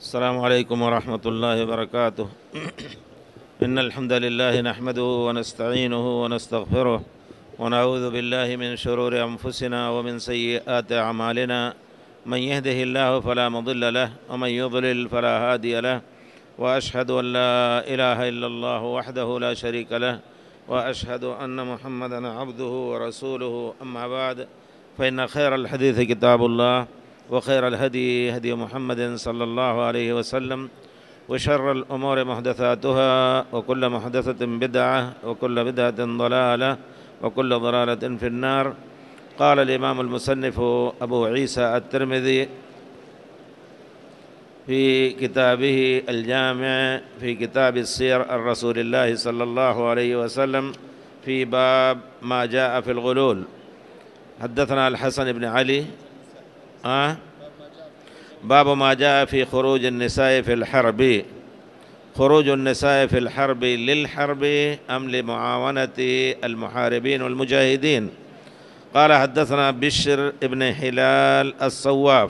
السلام عليكم ورحمة الله وبركاته. إن الحمد لله نحمده ونستعينه ونستغفره ونعوذ بالله من شرور أنفسنا ومن سيئات أعمالنا. من يهده الله فلا مضل له ومن يضلل فلا هادي له، وأشهد أن لا إله إلا الله وحده لا شريك له، وأشهد أن محمدًا عبده ورسوله. أما بعد، فإن خير الحديث كتاب الله، وخير الهدي هدي محمد صلى الله عليه وسلم، وشر الأمور محدثاتها، وكل محدثة بدعة، وكل بدعة ضلالة، وكل ضلالة في النار. قال الإمام المصنف أبو عيسى الترمذي في كتابه الجامع في كتاب السير عن رسول الله صلى الله عليه وسلم في باب ما جاء في الغلول. حدثنا الحسن بن علي باب ما جاء في خروج النساء في الحرب. خروج النساء في الحرب للحرب أم لمعاونة المحاربين والمجاهدين؟ قال حدثنا بشر بن هلال الصواف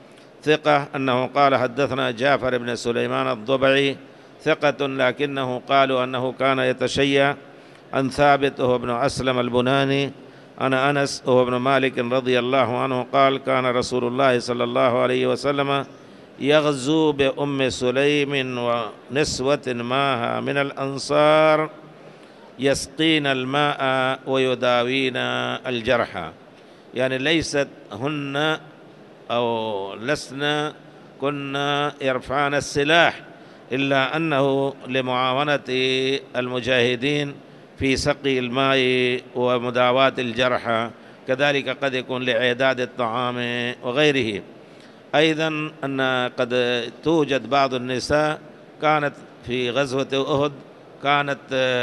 ثقة أنه قال حدثنا جعفر بن سليمان الضبعي ثقة، لكنه قالوا أنه كان يتشيع عن ثابت وهو ابن أسلم البناني عن أنس وهو ابن مالك رضي الله عنه قال: كان رسول الله صلى الله عليه وسلم يغزو بأم سليم ونسوة معها من الأنصار يسقين الماء ويداوين الجرحى، يعني ليست هن أو لسنا كنا يرفعن السلاح، إلا أنه لمعاونة المجاهدين في سقي الماء ومداواة الجرحى، كذلك قد يكون لإعداد الطعام وغيره. أيضا أن قد توجد بعض النساء كانت في غزوة أحد كانت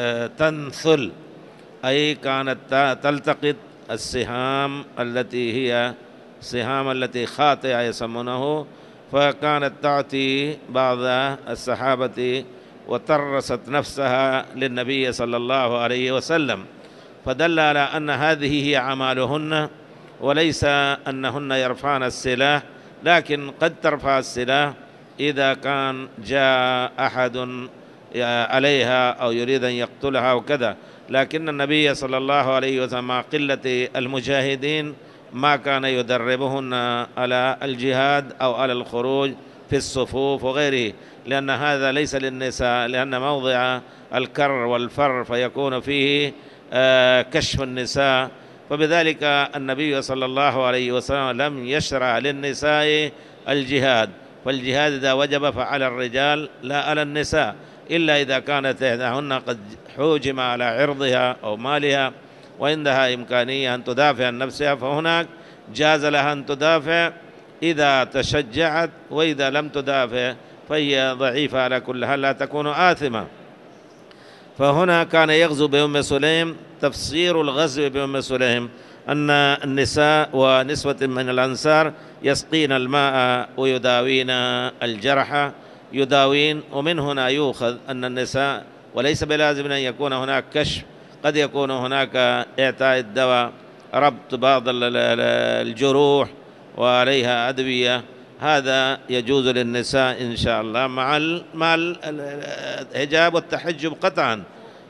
تنثل، أي كانت تلتقط السهام التي هي سهام التي خاطئة يسمونه، فكانت تعطي بعض الصحابة وترست نفسها للنبي صلى الله عليه وسلم، فدل على أن هذه هي أعمالهن، وليس أنهن يرفعن السلاح، لكن قد ترفع السلاح إذا كان جاء أحد عليها أو يريد أن يقتلها وكذا. لكن النبي صلى الله عليه وسلم مع قلة المجاهدين ما كان يدربهن على الجهاد أو على الخروج في الصفوف وغيره، لأن هذا ليس للنساء، لأن موضع الكر والفر فيكون فيه كشف النساء، فبذلك النبي صلى الله عليه وسلم لم يشرع للنساء الجهاد، فالجهاد إذا وجب فعلى الرجال لا على النساء، إلا إذا كانت إحداهن قد حوجم على عرضها أو مالها وعندها إمكانية أن تدافع عن نفسها، فهناك جاز لها أن تدافع إذا تشجعت، وإذا لم تدافع فهي ضعيفة على كل حال لا تكون آثمة. فهنا كان يغزو بأم سليم. تفسير الغزو بأم سليم أن النساء ونسوة من الأنصار يسقين الماء ويداوين الجرحى، يداوين، ومن هنا يؤخذ أن النساء، وليس بلازم أن يكون هناك كشف، قد يكون هناك إعطاء الدواء، ربط بعض الجروح وعليها أدوية، هذا يجوز للنساء إن شاء الله مع الحجاب والتحجب قطعا.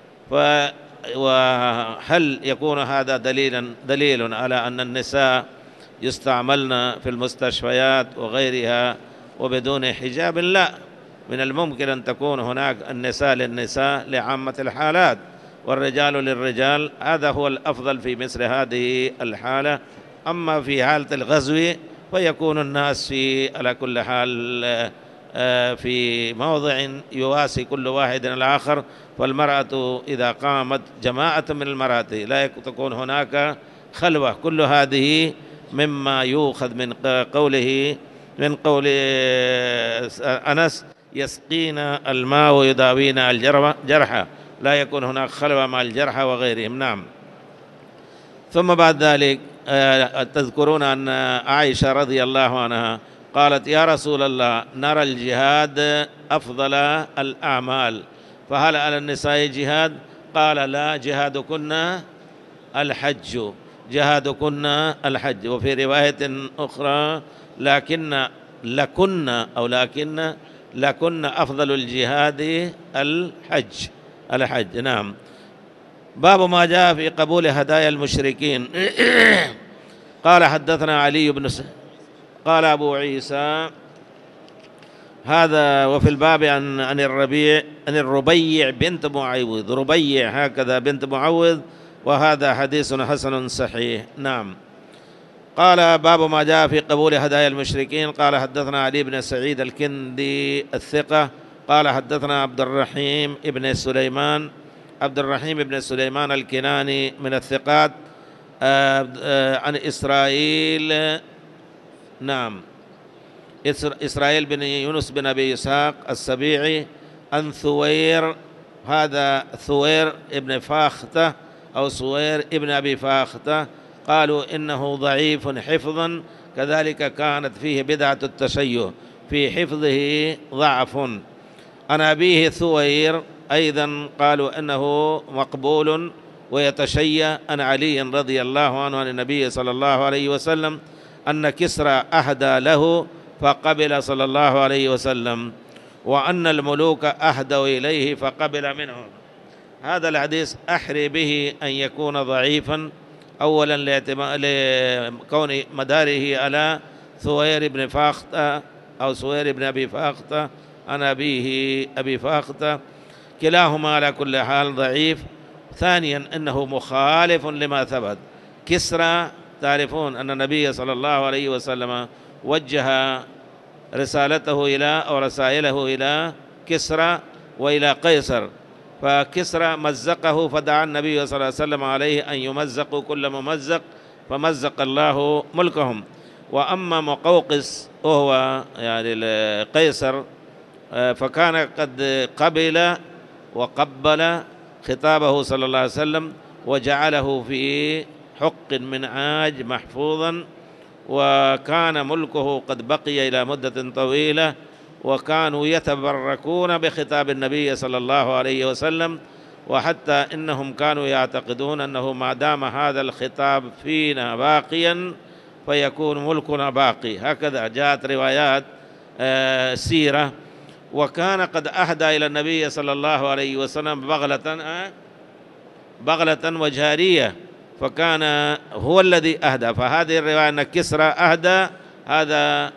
وهل يكون هذا دليل على أن النساء يستعملن في المستشفيات وغيرها وبدون حجاب؟ لا، من الممكن أن تكون هناك النساء للنساء لعامة الحالات والرجال للرجال، هذا هو الأفضل في مثل هذه الحالة. أما في حالة الغزو فيكون الناس على كل حال في موضع يواسي كل واحد الآخر، فالمرأة إذا قامت جماعة من المرأة لا تكون هناك خلوة. كل هذه مما يؤخذ من قول أنس: يسقين الماء ويداوين الجرحى، لا يكون هناك خلوة مع الجرحى وغيرهم. نعم. ثم بعد ذلك تذكرون أن عائشة رضي الله عنها قالت: يا رسول الله، نرى الجهاد أفضل الأعمال، فهل على النساء جهاد؟ قال: لا، جهادكن الحج، جهادكن الحج. وفي رواية أخرى: لكن لكن أو لكن لكن أفضل الجهاد الحج. نعم. باب ما جاء في قبول هدايا المشركين. قال حدثنا علي بن قال أبو عيسى هذا وفي الباب عن الربيع بنت معوذ، ربيع هكذا بنت معوذ، وهذا حديث حسن صحيح. نعم. قال باب ما جاء في قبول هدايا المشركين. قال حدثنا علي بن سعيد الكندي الثقة قال حدثنا عبد الرحيم بن سليمان الكناني من الثقات عن إسرائيل. نعم، إسرائيل بن يونس بن أبي إسحاق السبيعي عن ثوير، هذا ثوير ابن فاختة أو ثوير ابن أبي فاختة، قالوا إنه ضعيف حفظا، كذلك كانت فيه بدعة التشيع، في حفظه ضعف. عن أبيه ثوير أيضا قالوا إنه مقبول ويتشيع. عن علي رضي الله عنه عن النبي صلى الله عليه وسلم أن كسرى أهدى له فقبل صلى الله عليه وسلم، وأن الملوك أهدوا إليه فقبل منهم. هذا الحديث أحري به أن يكون ضعيفا، أولا لكون مداره على ثوير بن فاختة أو ثوير بن أبي فاختة عن أبيه أبي فاختة، كلاهما على كل حال ضعيف. ثانيا أنه مخالف لما ثبت. كسرى تعرفون أن النبي صلى الله عليه وسلم وجه رسالته أو رسائله إلى كسرى وإلى قيصر، فكسرى مزقه فدعا النبي صلى الله عليه وسلم عليه أن يمزقوا كل ممزق، فمزق الله ملكهم. وأما مقوقس وهو يعني القيصر فكان قد قبل وقبل خطابه صلى الله عليه وسلم وجعله في حق من عاج محفوظا، وكان ملكه قد بقي إلى مدة طويلة، وكانوا يتبركون بخطاب النبي صلى الله عليه وسلم، وحتى إنهم كانوا يعتقدون أنه ما دام هذا الخطاب فينا باقيا فيكون ملكنا باقي. هكذا جاءت روايات سيرة. وكان قد أهدى إلى النبي صلى الله عليه وسلم بغلة وجارية، فكان هو الذي أهدى. فهذه الرواية أن كسرى أهدى هذا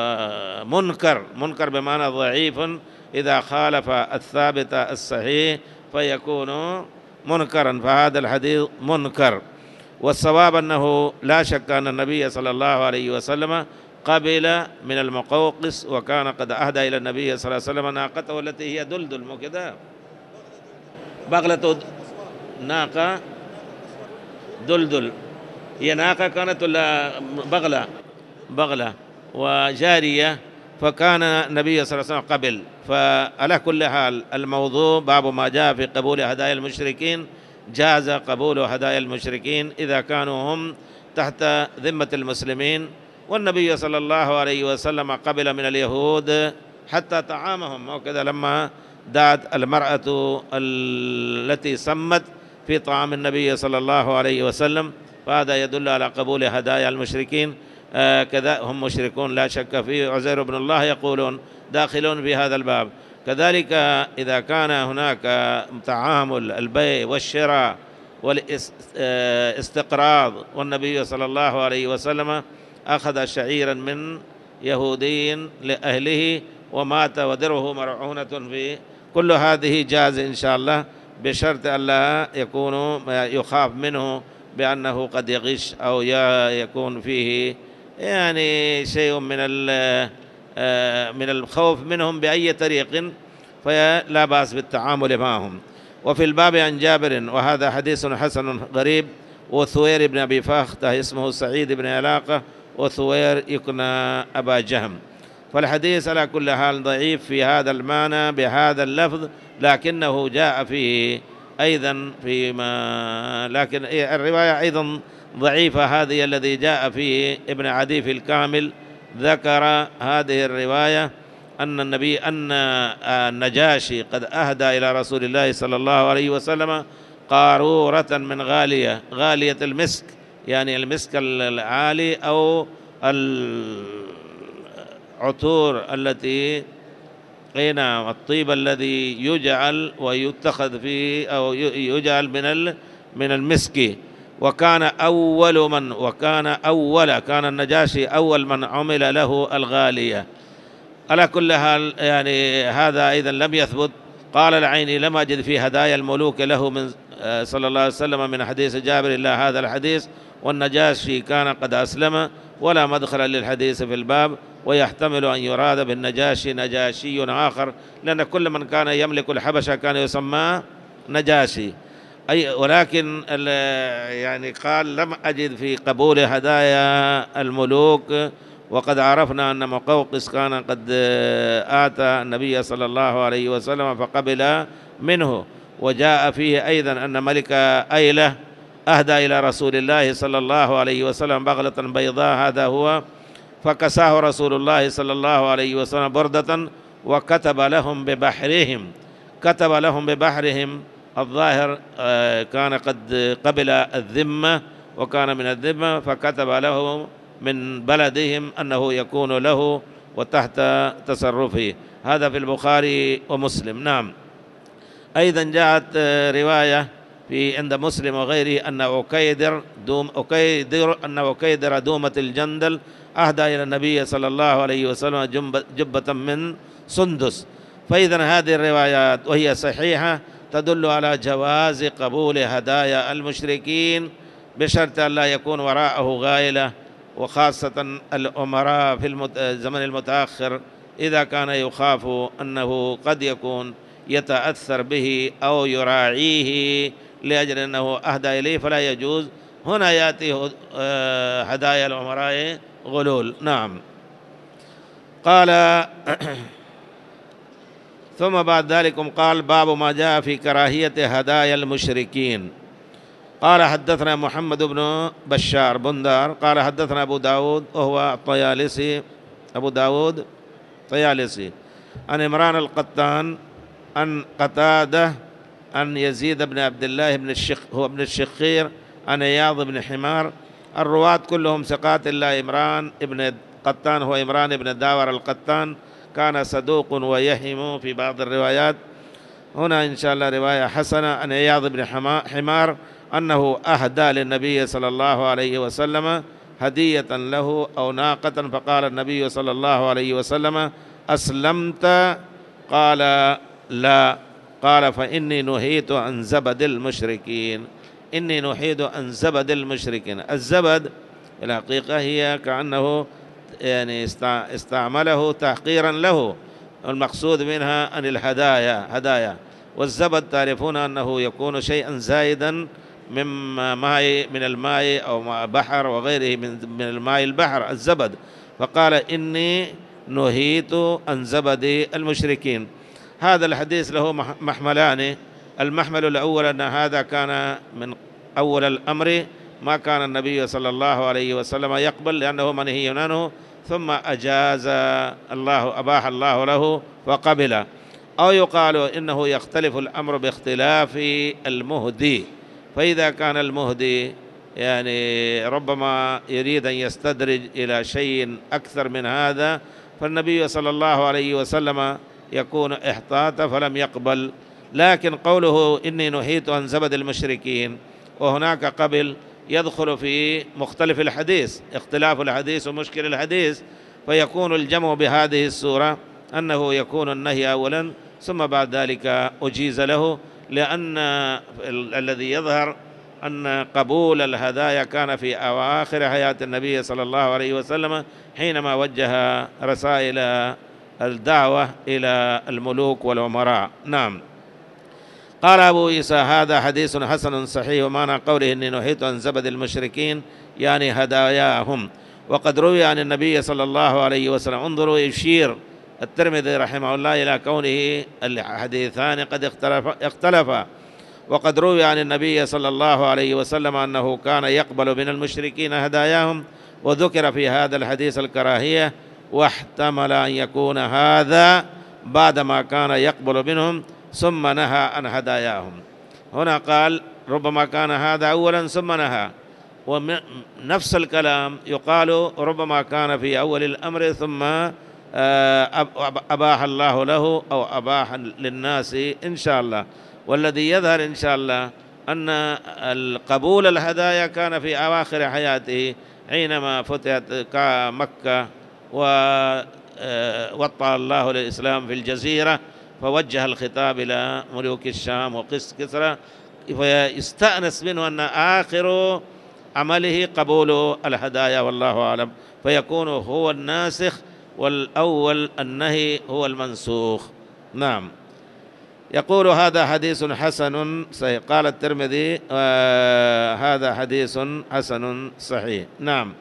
منكر بمعنى ضعيف، إذا خالف الثابت الصحيح فيكون منكرا، فهذا الحديث منكر. والصواب أنه لا شك أن النبي صلى الله عليه وسلم قبل من المقوقس، وكان قد أهدى إلى النبي صلى الله عليه وسلم ناقته التي هي دلدل، مو كذا بغلة ناقة دلدل، هي ناقة كانت ولا بغلة وجارية، فكان النبي صلى الله عليه وسلم قبل. فعلى كل حال الموضوع باب ما جاء في قبول هدايا المشركين. جاز قبول هدايا المشركين إذا كانوا هم تحت ذمة المسلمين، والنبي صلى الله عليه وسلم قبل من اليهود حتى طعامهم، وكذا لما دعت المرأة التي سمت في طعام النبي صلى الله عليه وسلم، فهذا يدل على قبول هدايا المشركين. كذا هم مشركون لا شك فيه، عزير بن الله يقولون داخلون في هذا الباب. كذلك إذا كان هناك تعامل البيع والشراء والاستقراض، والنبي صلى الله عليه وسلم أخذ شعيرا من يهودي لأهله ومات ودره مرعونة في كل هذه جاز إن شاء الله، بشرط ألا يكون يخاف منه بأنه قد يغش أو يكون فيه يعني شيء من الخوف منهم بأي طريق، فلا بأس بالتعامل معهم. وفي الباب عن جابر، وهذا حديث حسن غريب، وثوير بن أبي فاختة اسمه سعيد بن علاقة، وثوير يكنى أبا جهم. فالحديث على كل حال ضعيف في هذا المعنى بهذا اللفظ، لكنه جاء فيه أيضا لكن الرواية أيضا ضعيفة. هذه الذي جاء فيه ابن عدي في الكامل ذكر هذه الرواية أن النجاشي قد أهدى إلى رسول الله صلى الله عليه وسلم قارورة من غالية المسك، يعني المسك العالي أو العطور التي أي نعم الطيب الذي يجعل ويتخذ فيه أو يجعل من المسك. كان النجاشي أول من عمل له الغالية. على كل حال يعني هذا أيضا لم يثبت. قال العيني لم أجد في هدايا الملوك له من صلى الله عليه وسلم من حديث جابر إلا هذا الحديث، والنجاشي كان قد أسلم، ولا مدخل للحديث في الباب، ويحتمل أن يراد بالنجاشي نجاشي آخر، لأن كل من كان يملك الحبشة كان يسمى نجاشي. ولكن يعني قال لم أجد في قبول هدايا الملوك، وقد عرفنا أن مقوقس كان قد آتى النبي صلى الله عليه وسلم فقبل منه. وجاء فيه أيضا أن ملك أيلة أهدى إلى رسول الله صلى الله عليه وسلم بغلة بيضاء، هذا هو، فكساه رسول الله صلى الله عليه وسلم بردة وكتب لهم ببحرهم الظاهر كان قد قبل الذمة وكان من الذمة، فكتب له من بلدهم أنه يكون له وتحت تصرفه. هذا في البخاري ومسلم. نعم. أيضا جاءت رواية في عند مسلم وغيره أن أكيدر دومة الجندل أهدى إلى النبي صلى الله عليه وسلم جبة من سندس. فإذا هذه الروايات وهي صحيحة تدل على جواز قبول هدايا المشركين بشرط أن لا يكون وراءه غائلة، وخاصة الأمراء في الزمن المتأخر إذا كان يخاف أنه قد يكون يتأثر به أو يراعيه لأجل أنه أهدى إليه فلا يجوز. هنا يأتي هدايا الأمراء غلول. نعم. قال ثم بعد ذلك قال باب ما جاء في كراهية هدايا المشركين. قال حدثنا محمد بن بشار بندار قال حدثنا أبو داود وهو الطيالسي، أبو داود طيالسي، عن عمران القطان عن قتادة عن يزيد بن عبد الله هو ابن الشخير عن عياض بن حمار. الرواة كلهم ثقات إلا عمران ابن قطان هو عمران بن داور القطان، كان صدوق ويهم في بعض الروايات. هنا إن شاء الله رواية حسنة عن عياض بن حمار أنه أهدى للنبي صلى الله عليه وسلم هدية له أو ناقة، فقال النبي صلى الله عليه وسلم أسلمت؟ قال لا. قال فإني نهيت عن زبد المشركين. إني نهيت عن زبد المشركين. الزبد الحقيقة هي كأنه يعني استعمله تحقيرا له، المقصود منها أن هدايا. والزبد تعرفون أنه يكون شيئا زائدا من الماء أو بحر وغيره من الماء البحر الزبد. فقال إني نهيت عن زبد المشركين. هذا الحديث له محملان. المحمل الأول أن هذا كان من أول الأمر، ما كان النبي صلى الله عليه وسلم يقبل لأنه منهي عنه، ثم أباح الله له وقبل. أو يقال إنه يختلف الأمر باختلاف المهدي، فإذا كان المهدي يعني ربما يريد أن يستدرج إلى شيء أكثر من هذا، فالنبي صلى الله عليه وسلم يكون احتاط فلم يقبل. لكن قوله إني نهيت عن زبد المشركين وهناك قبل يدخل في مختلف الحديث، اختلاف الحديث ومشكل الحديث، فيكون الجمع بهذه السورة أنه يكون النهي أولا ثم بعد ذلك أجيز له، لأن الذي يظهر أن قبول الهدايا كان في أواخر حياة النبي صلى الله عليه وسلم حينما وجه رسائل الدعوة إلى الملوك والأمراء. نعم. قال أبو عيسى هذا حديث حسن صحيح، ومعنى قوله إني نهيت عن زبد المشركين يعني هداياهم. وقد روي عن النبي صلى الله عليه وسلم، انظروا يشير الترمذي رحمه الله إلى كونه الحديثان قد اختلفا. وقد روي عن النبي صلى الله عليه وسلم أنه كان يقبل من المشركين هداياهم، وذكر في هذا الحديث الكراهية، واحتمل أن يكون هذا بعدما كان يقبل منهم ثم نهى عن هداياهم. هنا قال ربما كان هذا أولا ثم نهى، ونفس الكلام يقال ربما كان في أول الأمر ثم أباح الله له أو أباح للناس إن شاء الله. والذي يظهر إن شاء الله أن القبول الهدايا كان في أواخر حياته حينما فتحت مكة ووطأ الله للإسلام في الجزيرة، فوجه الخطاب إلى ملوك الشام وكسرى، فيستأنس منه أن آخر عمله قبول الهدايا والله أعلم، فيكون هو الناسخ والأول النهي هو المنسوخ. نعم. يقول هذا حديث حسن صحيح. قال الترمذي هذا حديث حسن صحيح. نعم.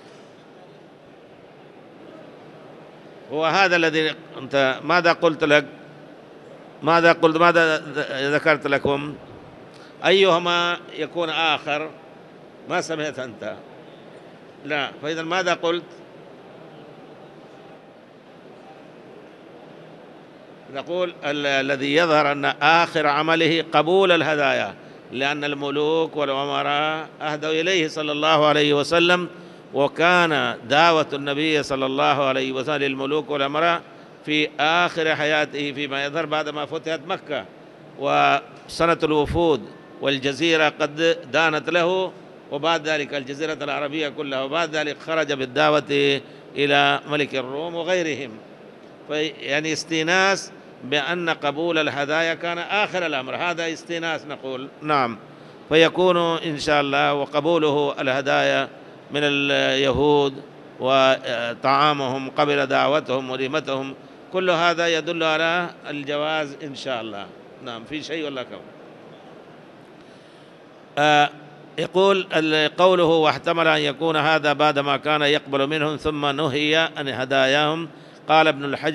وهذا الذي أنت ماذا قلت لك، ماذا ذكرت لكم، أيهما يكون آخر؟ ما سمعت أنت؟ لا. فإذا ماذا قلت؟ نقول الذي يظهر أن آخر عمله قبول الهدايا، لأن الملوك والأمراء أهدوا إليه صلى الله عليه وسلم، وكان دعوة النبي صلى الله عليه وسلم للملوك والأمراء في آخر حياته فيما يظهر بعدما فتحت مكة وسنة الوفود والجزيرة قد دانت له، وبعد ذلك الجزيرة العربية كلها، وبعد ذلك خرج بالدعوة إلى ملك الروم وغيرهم. يعني استئناس بأن قبول الهدايا كان آخر الأمر، هذا استئناس نقول. نعم. فيكون إن شاء الله وقبوله الهدايا من اليهود وطعامهم قبل دعوتهم وليمتهم، كل هذا يدل على الجواز إن شاء الله. نعم. في شيء ولا كم؟ يقول قوله واحتمل أن يكون هذا بعدما كان يقبل منهم ثم نهي عن هداياهم. قال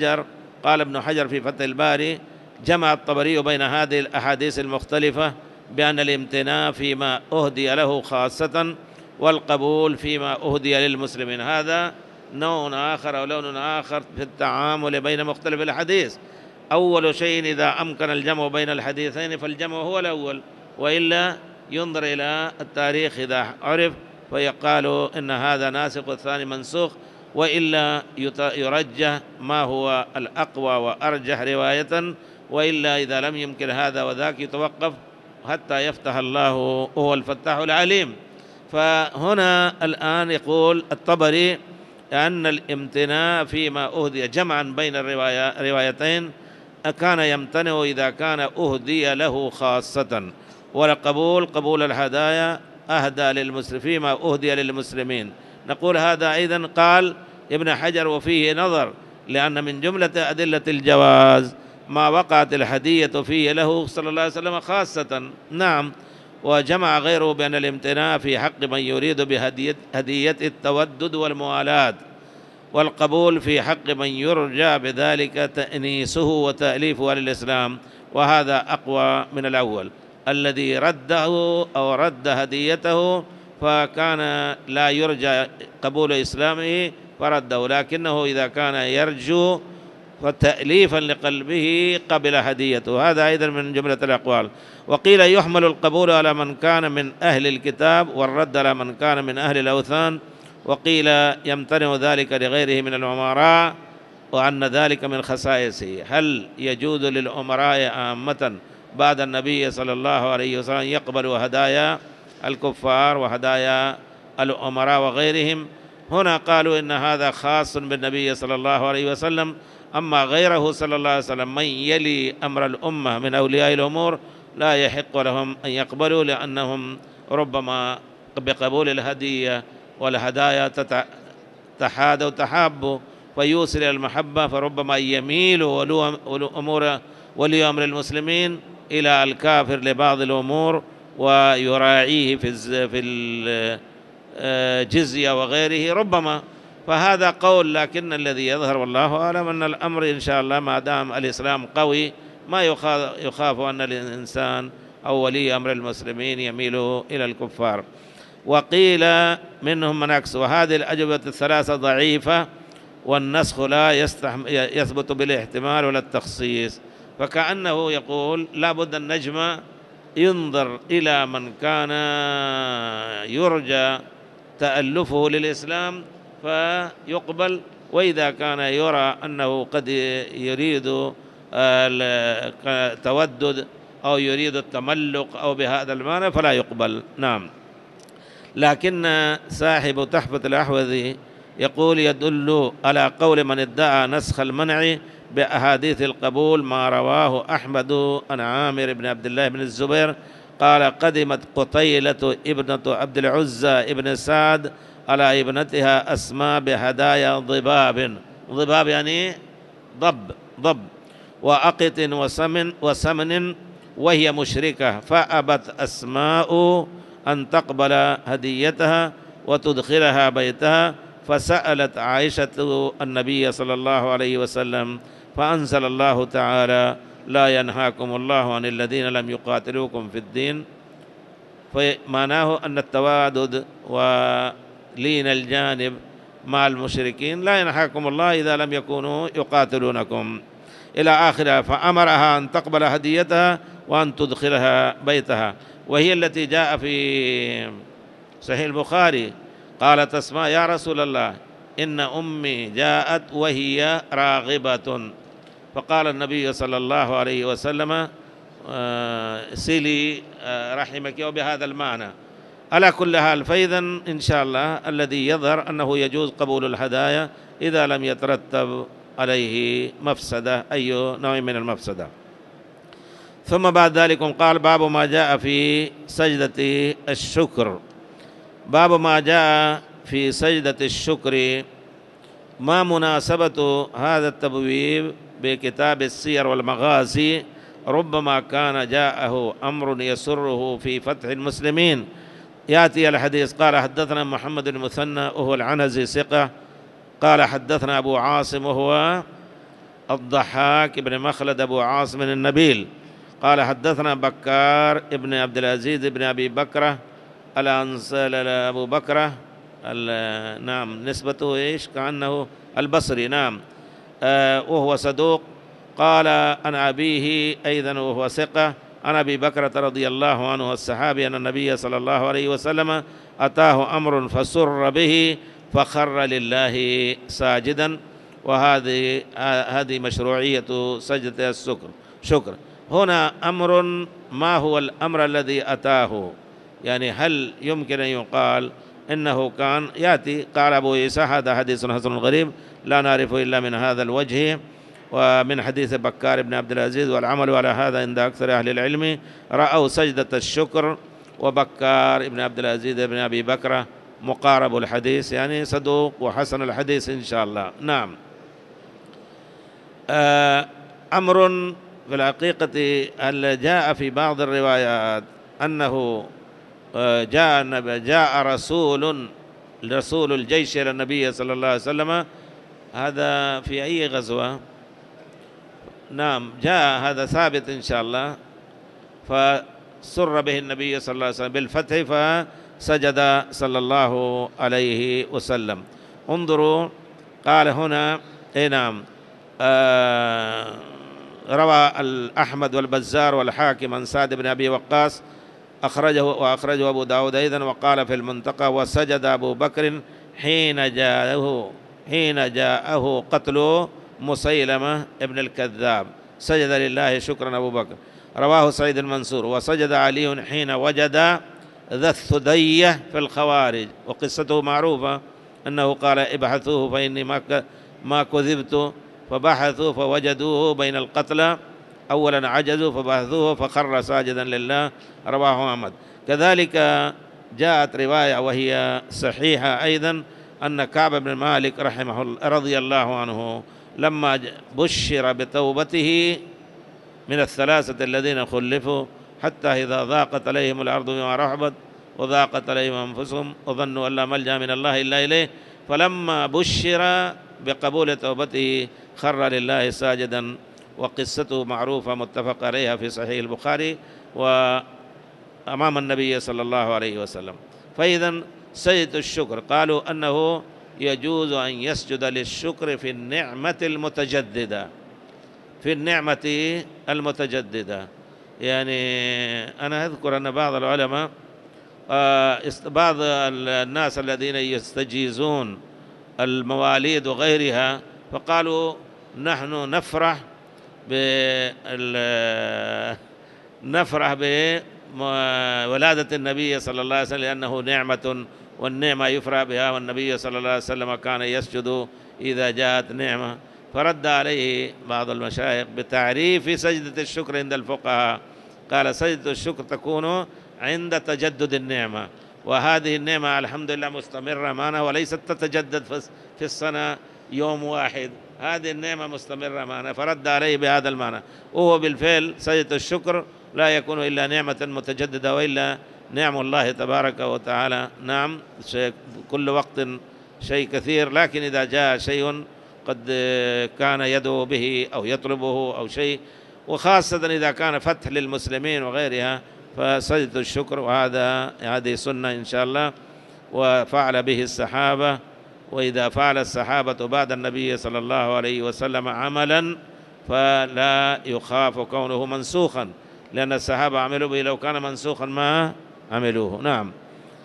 ابن حجر في فتح الباري: جمع الطبري بين هذه الأحاديث المختلفة بأن الامتناع فيما أهدي له خاصة والقبول فيما أهدي للمسلمين. هذا نوع آخر أو لون آخر في التعامل بين مختلف الحديث. أول شيء إذا أمكن الجمع بين الحديثين فالجمع هو الأول، وإلا ينظر إلى التاريخ إذا عرف فيقال إن هذا ناسخ والثاني منسوخ، وإلا يرجح ما هو الأقوى وأرجح رواية، وإلا إذا لم يمكن هذا وذاك يتوقف حتى يفتح الله هو الفتاح العليم. فهنا الآن يقول الطبري أن الامتناع فيما أهدي جمعا بين الروايتين كان يمتنع إذا كان أهدي له خاصة، والقبول قبول الهدايا أهدى للمسلمين فيما أهدي للمسلمين. نقول هذا أيضا قال ابن حجر وفيه نظر، لأن من جملة أدلة الجواز ما وقعت الهدية فيه له صلى الله عليه وسلم خاصة. نعم. وجمع غيره بأن الامتناع في حق من يريد بهدية التودد والموالاة، والقبول في حق من يرجى بذلك تأنيسه وتأليفه للإسلام، وهذا أقوى من الأول الذي رده أو رد هديته فكان لا يرجى قبول إسلامه فرده، لكنه إذا كان يرجو فتأليفا لقلبه قبل هديته. هذا أيضا من جملة الأقوال. وقيل يحمل القبول على من كان من أهل الكتاب والرد على من كان من أهل الأوثان، وقيل يمتنع ذلك لغيره من الأمراء وأن ذلك من خصائصه. هل يجوز للأمراء عامة بعد النبي صلى الله عليه وسلم يقبلوا هدايا الكفار وهدايا الأمراء وغيرهم؟ هنا قالوا إن هذا خاص بالنبي صلى الله عليه وسلم، أما غيره صلى الله عليه وسلم من يلي أمر الأمة من أولياء الأمور لا يحق لهم أن يقبلوا، لأنهم ربما بقبول الهدية والهدايا تحادوا وتحابوا فيوصل إلى المحبة، فربما يميل ولي أمر المسلمين إلى الكافر لبعض الأمور ويراعيه في الجزية وغيره ربما. فهذا قول، لكن الذي يظهر والله أعلم أن الأمر إن شاء الله ما دام الإسلام قوي ما يخاف أن الإنسان أو ولي أمر المسلمين يميل إلى الكفار. وقيل منهم من عكس، وهذه الأجوبة الثلاثة ضعيفة، والنسخ لا يثبت بالاحتمال ولا التخصيص. فكأنه يقول لا بد النجم ينظر إلى من كان يرجى تألفه للإسلام فيقبل، وإذا كان يرى أنه قد يريد التودد أو يريد التملق أو بهذا المعنى فلا يقبل. نعم. لكن صاحب تحفة الأحوذي يقول يدل على قول من ادعى نسخ المنع بأحاديث القبول ما رواه أحمد عن عامر بن عبد الله بن الزبير قال قدمت قتيلة ابنة عبد العزى ابن سعد على ابنتها أسماء بهدايا ضباب. ضباب يعني ضب وأقط وسمن وهي مشركة، فأبت أسماء أن تقبل هديتها وتدخلها بيتها، فسألت عائشة النبي صلى الله عليه وسلم فأنزل الله تعالى لا ينهاكم الله عن الذين لم يقاتلوكم في الدين، فمعناه أن التوادد ولين الجانب مع المشركين لا ينهاكم الله إذا لم يكونوا يقاتلونكم إلى آخرها. فأمرها أن تقبل هديتها وأن تدخلها بيتها، وهي التي جاء في صحيح البخاري قالت أسماء يا رسول الله إن أمي جاءت وهي راغبة، فقال النبي صلى الله عليه وسلم سلي رحمك، وبهذا المعنى. على كل حال، فإذا إن شاء الله الذي يظهر أنه يجوز قبول الهدايا إذا لم يترتب عليه مفسدة، أي نوع من المفسدة. ثم بعد ذلك قال باب ما جاء في سجدة الشكر. باب ما جاء في سجدة الشكر. ما مناسبة هذا التبويب بكتاب السير والمغازي؟ ربما كان جاءه أمر يسره في فتح المسلمين. يأتي الحديث قال حدثنا محمد بن المثنى وهو العنزي ثقة قال حدثنا أبو عاصم وهو الضحاك بن مخلد أبو عاصم النبيل قال حدثنا بكار ابن عبد العزيز بن أبي بكرة الأنصاري أبو بكرة نعم نسبته إيش كأنه البصري نعم وهو صدوق. قال عن أبيه أيضا وهو ثقة عن أبي بكرة رضي الله عنه الصحابي أن النبي صلى الله عليه وسلم أتاه أمر فسر به فخر لله ساجدا. وهذه مشروعية سجدة الشكر. هنا أمر، ما هو الأمر الذي أتاه؟ يعني هل يمكن أن يقال إنه كان يأتي؟ قال أبو عيسى هذا حديث حسن غريب لا نعرفه إلا من هذا الوجه ومن حديث بكار بن عبد العزيز، والعمل على هذا عند أكثر أهل العلم. رأوا سجدة الشكر، وبكار بن عبد العزيز بن أبي بكرة مقارب الحديث يعني صدوق وحسن الحديث إن شاء الله. نعم. أمر في الحقيقة جاء في بعض الروايات أنه جاء رسول الجيش إلى النبي صلى الله عليه وسلم. هذا في أي غزوة؟ نعم جاء هذا ثابت إن شاء الله. فسر به النبي صلى الله عليه وسلم بالفتح فسجد صلى الله عليه وسلم. انظروا قال هنا نعم روى الأحمد والبزار والحاكم عن سعد بن أبي وقاص وأخرجه أبو داود أيضا. وقال في المنتقى وسجد أبو بكر حين جاءه قتل مسيلمة ابن الكذاب، سجد لله شكرا أبو بكر. رواه سعيد المنصور. وسجد علي حين وجد ذا الثدية في الخوارج، وقصته معروفة أنه قال ابحثوه فإني ما كذبت، فبحثوا فوجدوه بين القتلى، أولا عجزوا فبحثوه فخر ساجدا لله. رواه أحمد. كذلك جاءت رواية وهي صحيحة أيضا أن كعب بن مالك رحمه الله رضي الله عنه لما بشر بتوبته من الثلاثة الذين خلفوا حتى إذا ضاقت عليهم الأرض بما رحبت وضاقت عليهم أنفسهم وظنوا أن لا ملجأ من الله إلا إليه، فلما بشر بقبول توبته خر لله ساجدا. وقصته معروفة متفق عليها في صحيح البخاري وأمام النبي صلى الله عليه وسلم. فإذا سجدة الشكر قالوا أنه يجوز أن يسجد للشكر في النعمة المتجددة، في النعمة المتجددة. يعني أنا أذكر أن بعض العلماء بعض الناس الذين يستجيزون المواليد وغيرها، فقالوا نحن نفرح بولادة النبي صلى الله عليه وسلم لأنه نعمة، والنعمة يفرح بها، والنبي صلى الله عليه وسلم كان يسجد إذا جاءت نعمة. فرد عليه بعض المشايخ بتعريف سجدة الشكر عند الفقهاء، قال سجدة الشكر تكون عند تجدد النعمة، وهذه النعمة الحمد لله مستمرة معنا وليست تتجدد في السنة يوم واحد، هذه النعمة مستمرة معنا. فرد عليه بهذا المعنى، وهو بالفعل سجدة الشكر لا يكون إلا نعمة متجددة، وإلا نعم الله تبارك وتعالى نعم كل وقت شيء كثير، لكن إذا جاء شيء قد كان يدعو به أو يطلبه أو شيء، وخاصة إذا كان فتح للمسلمين وغيرها، فسجدة الشكر، هذه سنة إن شاء الله، وفعل به الصحابة. وإذا فعل الصحابة بعد النبي صلى الله عليه وسلم عملا فلا يخاف كونه منسوخا، لأن الصحابة عملوا به، لو كان منسوخا ما عملوه. نعم.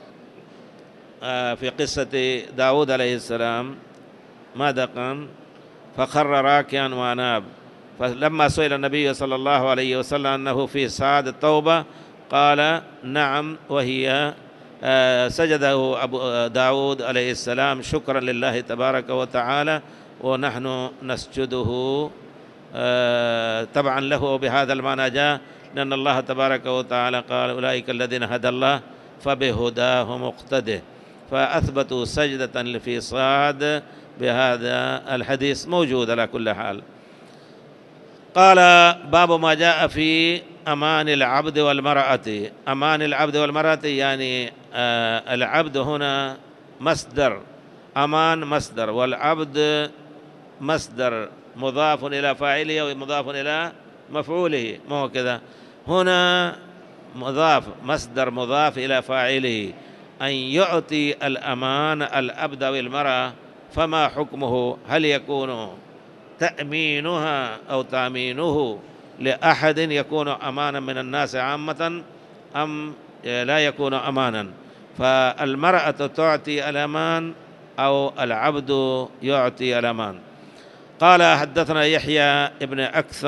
في قصة داود عليه السلام ماذا قال؟ فخر راكعا وأناب. فلما سئل النبي صلى الله عليه وسلم أنه في سعادة التوبة قال نعم، وهي سجده أبو داود عليه السلام شكرا لله تبارك وتعالى، ونحن نسجده تبعا له. بهذا المعنى جاء، لأن الله تبارك وتعالى قال أولئك الذين هدى الله فبهداه مقتده، فأثبتوا سجدة في صاد بهذا الحديث موجود على كل حال. قال باب ما جاء في أمان العبد والمرأة. أمان العبد والمرأة يعني العبد هنا مصدر، أمان مصدر، والعبد مصدر مضاف إلى فاعله ومضاف إلى مفعوله، ما هو كذا؟ هنا مصدر مضاف إلى فاعله، أن يعطي الأمان العبد والمرأة، فما حكمه؟ هل يكون تأمينها أو تأمينه لأحد يكون أمانا من الناس عامة، أم لا يكون أمانا؟ فالمرأة تعطي الأمان أو العبد يعطي الأمان؟ قال حدثنا يحيى بن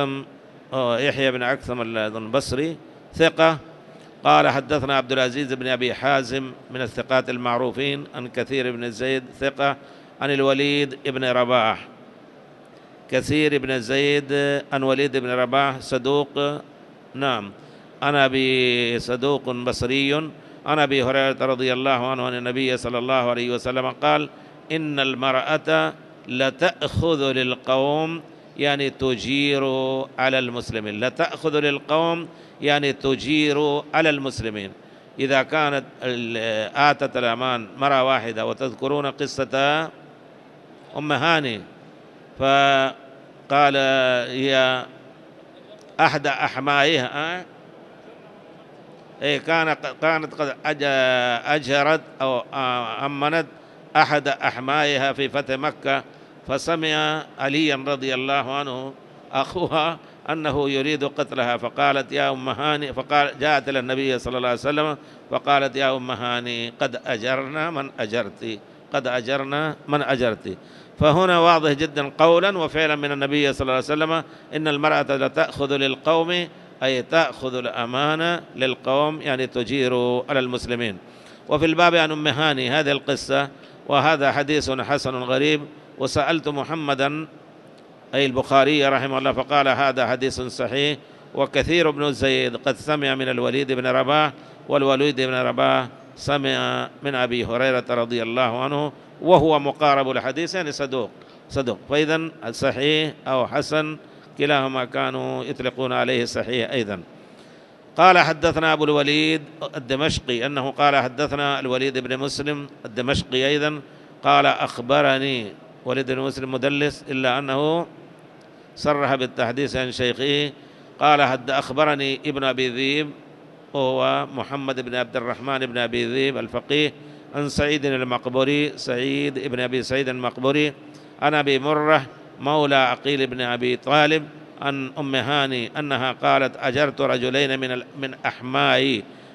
أكثم البصري ثقة، قال حدثنا عبد العزيز بن أبي حازم من الثقات المعروفين، عن كثير بن زيد ثقة، عن الوليد بن رباح. كثير بن زيد عن وليد بن رباح صدوق، نعم، أنا أبي صدوق بصري، عن أبي هريرة رضي الله عنه عن النبي صلى الله عليه وسلم قال إن المرأة لتأخذ للقوم يعني تجير على المسلمين، لتأخذ للقوم يعني تجير على المسلمين. إذا كانت آتت الأمان مرة واحدة، وتذكرون قصة أم هاني، فقال هي أحد أحمائها كانت قد أجهرت أو أمنت أحد أحمائها في فتح مكة، فسمع عليا رضي الله عنه أخوها أنه يريد قتلها، فقالت يا أم هاني، جاءت إلى النبي صلى الله عليه وسلم فقالت يا أم هاني قد أجرنا من أجرت. فهنا واضح جدا قولا وفعلا من النبي صلى الله عليه وسلم إن المرأة لتأخذ للقوم، أي تأخذ الأمانة للقوم يعني تجير على المسلمين. وفي الباب عن أم هاني هذه القصة، وهذا حديث حسن غريب. وسألت محمدا أي البخاري رحمه الله فقال هذا حديث صحيح. وكثير بن زيد قد سمع من الوليد بن رباح، والوليد بن رباح سمع من أبي هريرة رضي الله عنه، وهو مقارب الحديث يعني صدوق. فإذا صحيح أو حسن كلاهما كانوا يطلقون عليه صحيح أيضا. قال حدثنا أبو الوليد الدمشقي أنه قال حدثنا الوليد بن مسلم الدمشقي أيضا قال أخبرني وليد بن مسلم مدلس، إلا أنه صرح بالتحديث عن شيخه. قال أخبرني ابن أبي ذئب وهو محمد بن عبد الرحمن بن أبي ذئب الفقيه، عن سعيد المقبري، سعيد بن أبي سعيد المقبري، عن أبي مرة مولى عقيل بن أبي طالب، عن أم هاني أنها قالت أجرت رجلين من أحمائي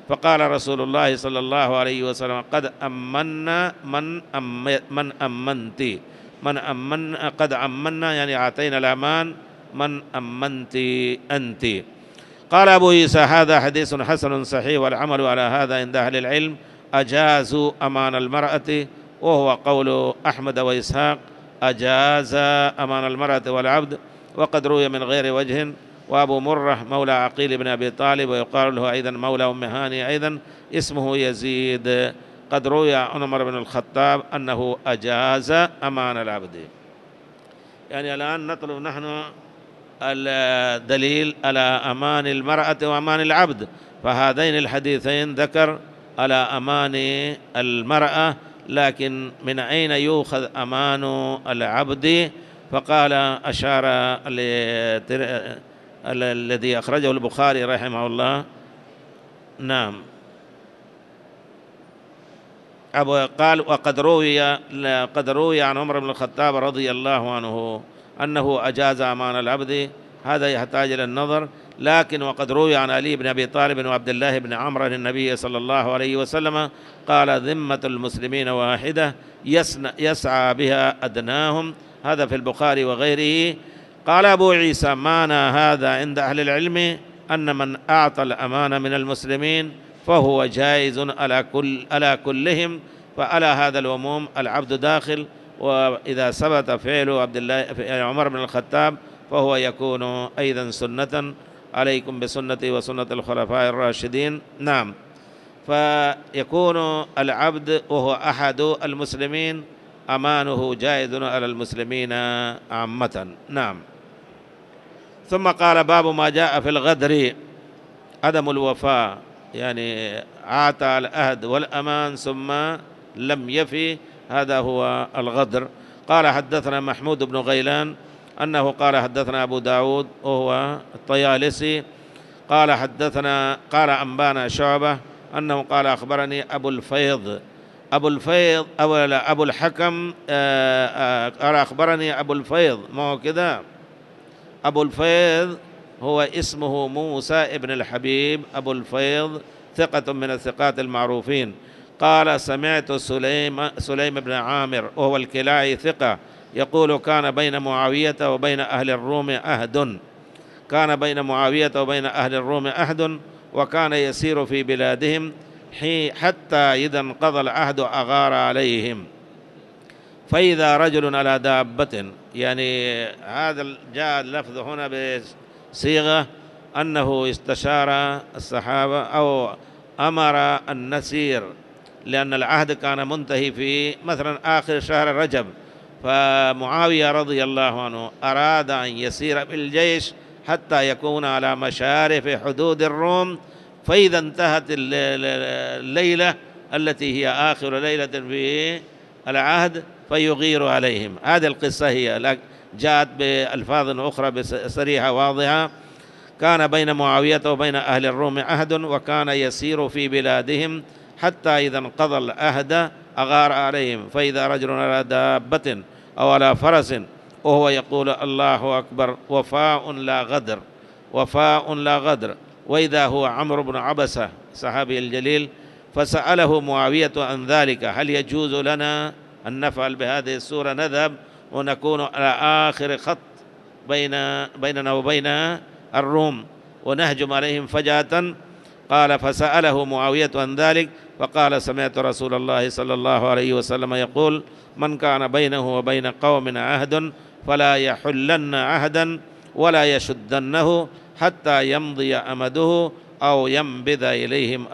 فقال رسول الله صلى الله عليه وسلم: قد أمنا من أمنت، قد أمنا يعني أعطينا الأمان، من أمنت أنت. قال أبو عيسى: هذا حديث حسن صحيح، والعمل على هذا عند أهل العلم، أجازوا أمان المرأة، وهو قول أحمد وإسحاق، أجاز أمان المرأة والعبد، وقد روي من غير وجه. وأبو مرة مولى عقيل بن أبي طالب، ويقال له أيضا مولى أم هاني أيضا، اسمه يزيد، قد روي عن عمر بن الخطاب أنه أجاز أمان العبد. يعني الآن نطلب نحن الدليل على أمان المرأة وأمان العبد، فهذين الحديثين ذكر على أمان المرأة، لكن من أين يؤخذ أمان العبد؟ فقال أشار الذي أخرجه البخاري رحمه الله، نعم، قال: وقد روي عن عمر بن الخطاب رضي الله عنه أنه أجاز أمان العبد، هذا يحتاج إلى النظر. لكن وقد روي عن علي بن أبي طالب وعبد الله بن عمرو النبي صلى الله عليه وسلم قال: ذمة المسلمين واحدة يسعى بها أدناهم، هذا في البخاري وغيره. قال أبو عيسى: معنى هذا عند أهل العلم أن من أعطى الأمانة من المسلمين فهو جائز على كلهم، فعلى هذا العموم العبد داخل، وإذا ثبت فعل عمر بن الخطاب فهو يكون أيضا سنة، عليكم بسنتي وسنة الخلفاء الراشدين. نعم، فيكون العبد وهو أحد المسلمين أمانه جائز على المسلمين عامة. نعم. ثم قال: باب ما جاء في الغدر، عدم الوفاء، يعني أعطى العهد والأمان ثم لم يفي، هذا هو الغدر. قال: حدثنا محمود بن غيلان أنه قال: حدثنا أبو داود وهو الطيالسي قال: قال أنبانا شعبة أنه قال: أخبرني أبو الحكم قال: أخبرني أبو الفيض، ما هو كذا، أبو الفيض هو اسمه موسى ابن الحبيب أبو الفيض، ثقة من الثقات المعروفين. قال: سمعت سليم بن عامر وهو الكلاعي ثقة يقول: كان بين معاوية وبين أهل الروم عهد، وكان يسير في بلادهم حتى إذا انقضى العهد أغار عليهم، فإذا رجل على دابة، يعني هذا جاء اللفظ هنا بصيغة أنه استشار الصحابة أو أمر النسير، لأن العهد كان منتهي في مثلا آخر شهر رجب، فمعاوية رضي الله عنه أراد أن يسير بالجيش حتى يكون على مشارف حدود الروم، فإذا انتهت الليلة التي هي آخر ليلة في العهد فيغير عليهم. هذه القصة هي جاءت بألفاظ أخرى صريحة واضحة: كان بين معاوية وبين أهل الروم عهد، وكان يسير في بلادهم حتى إذا انقضى العهد أغار عليهم، فإذا رجل على دابة أو على فرس وهو يقول: الله أكبر، وفاء لا غدر، وإذا هو عمرو بن عبسة صحابي الجليل، فسأله معاوية عن ذلك: هل يجوز لنا أن نفعل بهذه السورة، نذهب ونكون على آخر خط بيننا وبين الروم ونهجم عليهم فجأة؟ قال: فسأله معاوية عن ذلك، فقال: سمعت رسول الله صلى الله عليه وسلم يقول: من كان بينه وبين قوم عهد فلا يحلن عهدا ولا يشدنه حتى يمضي أمده أو ينبذ إليهم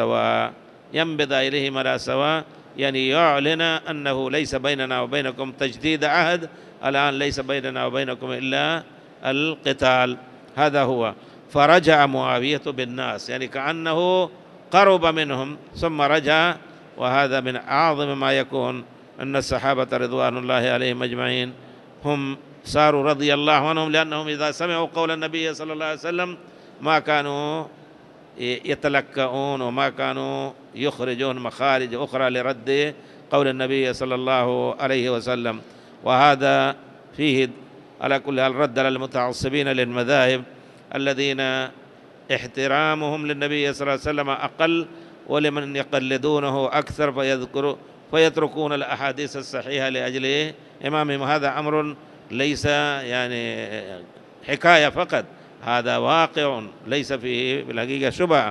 على سواء، يعني يعلن أنه ليس بيننا وبينكم تجديد عهد، الآن ليس بيننا وبينكم إلا القتال. هذا هو. فرجع معاوية بالناس، يعني كأنه قرب منهم ثم رجع. وهذا من أعظم ما يكون، أن الصحابة رضوان الله عليهم أجمعين هم صاروا رضي الله عنهم، لأنهم إذا سمعوا قول النبي صلى الله عليه وسلم ما كانوا يتلكؤون وما كانوا يخرجون مخارج أخرى لرد قول النبي صلى الله عليه وسلم. وهذا فيه على كل حال رد على المتعصبين للمذاهب الذين احترامهم للنبي صلى الله عليه وسلم أقل، ولمن يقلدونه أكثر فيتركون الأحاديث الصحيحة لأجل إمامهم. هذا أمر ليس يعني حكاية فقط، هذا واقع ليس فيه بالحقيقة شبهة،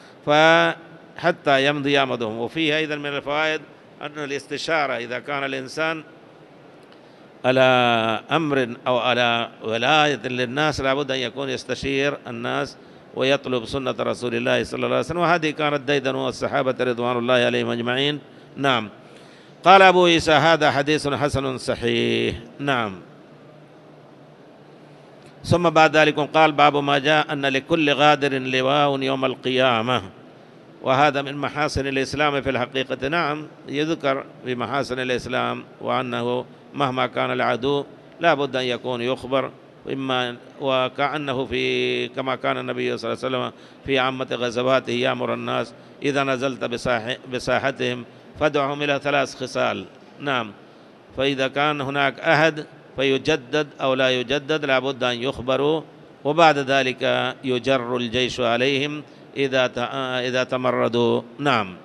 فحتى يمضي أمدهم. وفيه أيضا من الفوائد أن الاستشارة إذا كان الإنسان على أمر أو على ولاية للناس لابد أن يكون يستشير الناس ويطلب سنة رسول الله صلى الله عليه وسلم، وهذه كانت ديدا والصحابة رضوان الله عليهم أجمعين. نعم. قال أبو عيسى هذا حديث حسن صحيح. نعم. ثم بعد ذلك قال باب ما جاء أن لكل غادر لواء يوم القيامة، وهذا من محاسن الإسلام في الحقيقة. نعم، يذكر في محاسن الإسلام وأنه مهما كان العدو لا بد أن يكون يخبر، وكأنه كما كان النبي صلى الله عليه وسلم في عامة غزواته يأمر الناس إذا نزلت بساحتهم فادعهم إلى 3 خصال. نعم. فإذا كان هناك أحد فيجدد أو لا يجدد لا بد أن يخبروا، وبعد ذلك يجر الجيش عليهم إذا تمردوا. نعم.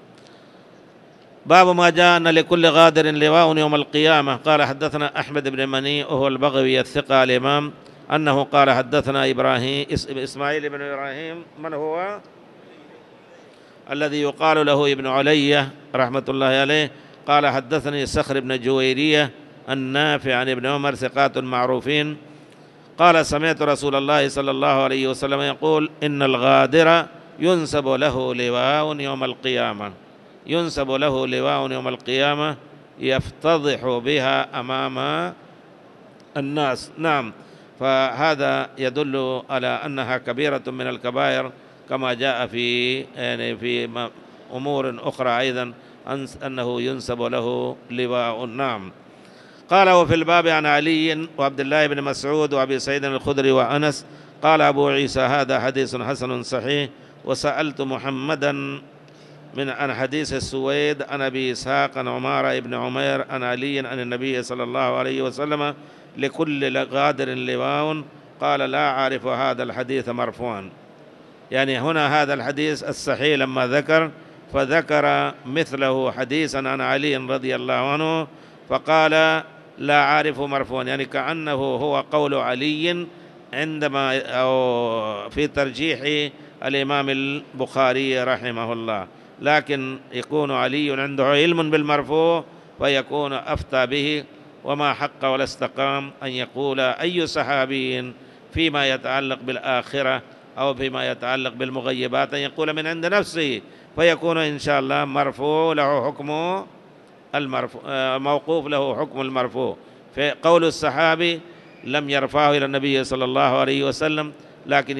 باب ما جاء أن لكل غادر لواء يوم القيامة. قال حدثنا أحمد بن مني وهو البغوي الثقة الإمام أنه قال حدثنا إسماعيل بن إبراهيم من هو الذي يقال له ابن علية رحمة الله عليه. قال حدثني صخر بن جويرية النافع عن ابن عمر ثقات معروفين قال سمعت رسول الله صلى الله عليه وسلم يقول إن الغادر ينسب له لواء يوم القيامة، ينسب له لواء يوم القيامة يفتضح بها أمام الناس. نعم. فهذا يدل على أنها كبيرة من الكبائر كما جاء في أمور أخرى أيضا أنه ينسب له لواء. نعم. قال وفي الباب عن علي وعبد الله بن مسعود وأبي سعيد الخدري وأنس. قال أبو عيسى هذا حديث حسن صحيح. وسألت محمدا عن حديث السويد عن أبي إسحاق عن عمارة بن عمير عن علي عن النبي صلى الله عليه وسلم لكل غادر لواء. قال لا أعرف هذا الحديث مرفوعا. يعني هنا هذا الحديث الصحيح لما فذكر مثله حديثا عن علي رضي الله عنه فقال لا أعرف مرفوعا، يعني كأنه هو قول علي عندما أو في ترجيح الإمام البخاري رحمه الله، لكن يكون علي عنده علم بالمرفوع فيكون أفتى به، وما حق ولا استقام أن يقول أي صحابي فيما يتعلق بالآخرة أو فيما يتعلق بالمغيبات أن يقول من عند نفسه، فيكون إن شاء الله مرفوع له حكم المرفوع، موقوف له حكم المرفوع. فقول الصحابي لم يرفعه إلى النبي صلى الله عليه وسلم، لكن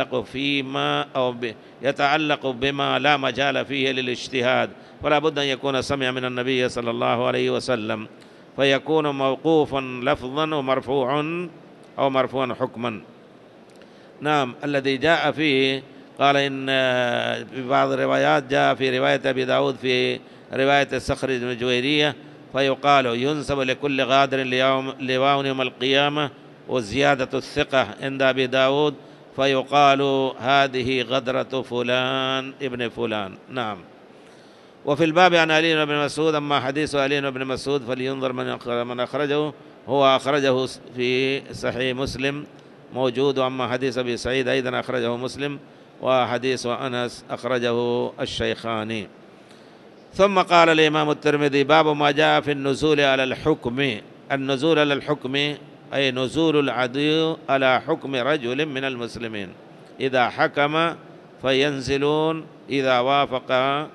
يتعلق بما لا مجال فيه للاجتهاد، فلا بد أن يكون سمع من النبي صلى الله عليه وسلم، فيكون موقوفا لفظا ومرفوع أو مرفوعا حكما. نعم. الذي جاء فيه قال إن في بعض الروايات جاء في رواية أبي داود في رواية الصخر بن جويرية فيقال ينسب لكل غادر لواء يوم القيامة، وزيادة الثقة عند أبي داود فيقال هذه غدرة فلان ابن فلان. نعم. وفي الباب عن علي بن مسعود أما حديث علي بن مسعود فلينظر من أخرجه، هو أخرجه في صحيح مسلم موجود، وأما حديث أبي سعيد أيضا أخرجه مسلم، وحديث أنس أخرجه الشيخان. ثم قال الإمام الترمذي باب ما جاء في النزول على الحكم. النزول على الحكم أي نزول العدو على حكم رجل من المسلمين، إذا حكم فينزلون إذا وافق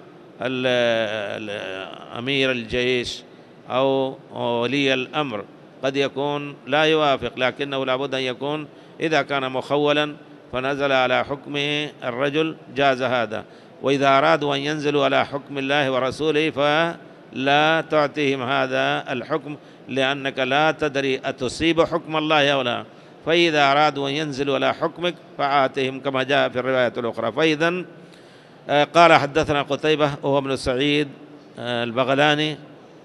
أمير الجيش أو ولي الأمر، قد يكون لا يوافق لكنه لابد أن يكون إذا كان مخولا فنزل على حكم الرجل جاز هذا، وإذا أرادوا أن ينزلوا على حكم الله ورسوله فلا تعطيهم هذا الحكم، لأنك لا تدري أتصيب حكم الله أو لا، فإذا أرادوا أن ينزلوا على حكمك فآتهم كما جاء في الرواية الأخرى. فإذا قال حدثنا قتيبة وهو ابن سعيد البغلاني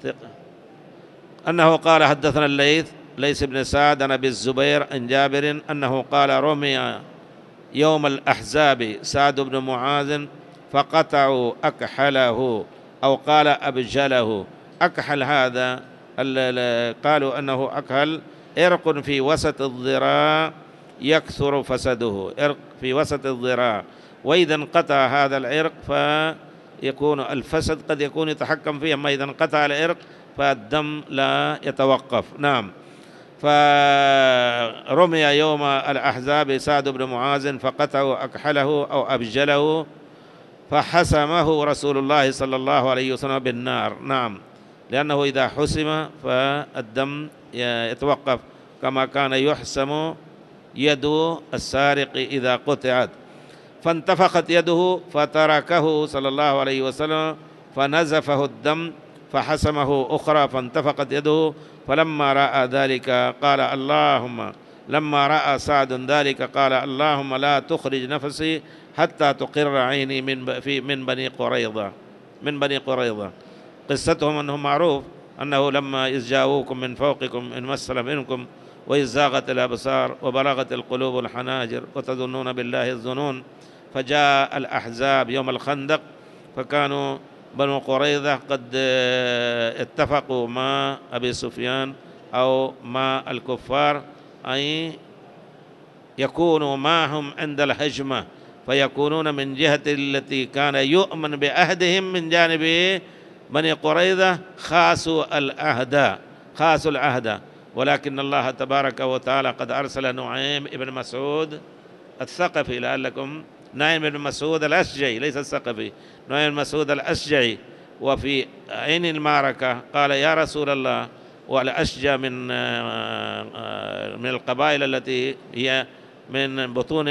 أنه قال حدثنا ليث بن سعد عن أبي الزبير عن جابر أنه قال رمي يوم الأحزاب سعد بن معاذ فقطعوا أكحله، أو قال أبجله. أكحل هذا قالوا أنه أكحل عرق في وسط الذراع يكثر فسده، عرق في وسط الذراع، وإذا انقطع هذا العرق فيكون الفسد قد يكون يتحكم فيه، أما إذا انقطع العرق فالدم لا يتوقف. نعم. فرمي يوم الأحزاب سعد بن معاذ فقطعوا أكحله أو أبجله، فحسمه رسول الله صلى الله عليه وسلم بالنار. نعم، لأنه إذا حسم فالدم يتوقف، كما كان يحسم يد السارق إذا قطعت. فانتفخت يده فتركه صلى الله عليه وسلم فنزفه الدم، فحسمه أخرى فانتفخت يده. فلما رأى ذلك قال اللهم، لما رأى سعد ذلك قال اللهم لا تخرج نفسي حتى تقر عيني من بني قريظة. من بني قريظة قصتهم أنهم معروف أنه لما إذ جاءوكم من فوقكم إن مسل منكم وإذ زاغت الأبصار وبلغت القلوب الحناجر وتظنون بالله الظنون. فجاء الأحزاب يوم الخندق، فكانوا بنو قريظة قد اتفقوا مع أبي سفيان أو مع الكفار أن يكونوا معهم عند الهجمة، فيكونون من جهة التي كان يؤمن بعهدهم من جانب بني قريظة خاسوا العهد. ولكن الله تبارك وتعالى قد أرسل نعيم بن مسعود الثقفي، لعلكم نعيم بن مسعود الأشجعي ليس الثقفي، نعيم بن مسعود الأشجعي، وفي عين المعركة قال يا رسول الله، والأشجع من القبائل التي هي من بطون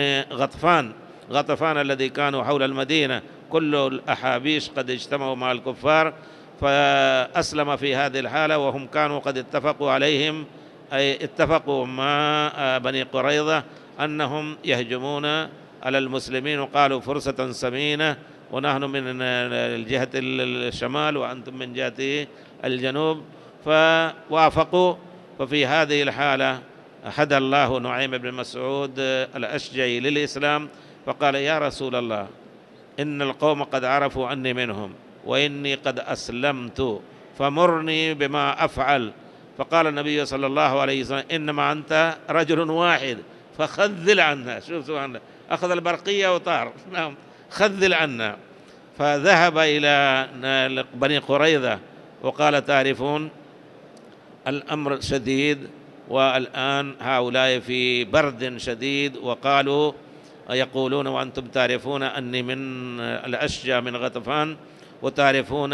غطفان الذي كانوا حول المدينة، كل الأحابيش قد اجتمعوا مع الكفار، فأسلم في هذه الحالة، وهم كانوا قد اتفقوا عليهم، أي اتفقوا مع بني قريظة أنهم يهجمون على المسلمين، وقالوا فرصة ثمينة، ونحن من الجهة الشمال وأنتم من جهة الجنوب، فوافقوا. ففي هذه الحالة هدى الله نعيم بن مسعود الأشجعي للإسلام، فقال يا رسول الله إن القوم قد عرفوا أني منهم وإني قد أسلمت، فمرني بما أفعل. فقال النبي صلى الله عليه وسلم إنما أنت رجل واحد فخذل عنا. شوف سبحان الله، أخذ البرقية وطار. نعم، خذل عنا. فذهب إلى بني قريظة وقال تعرفون الأمر شديد، والآن هؤلاء في برد شديد، وقالوا يقولون وأنتم تعرفون أني من الأشجع من غطفان، وتعرفون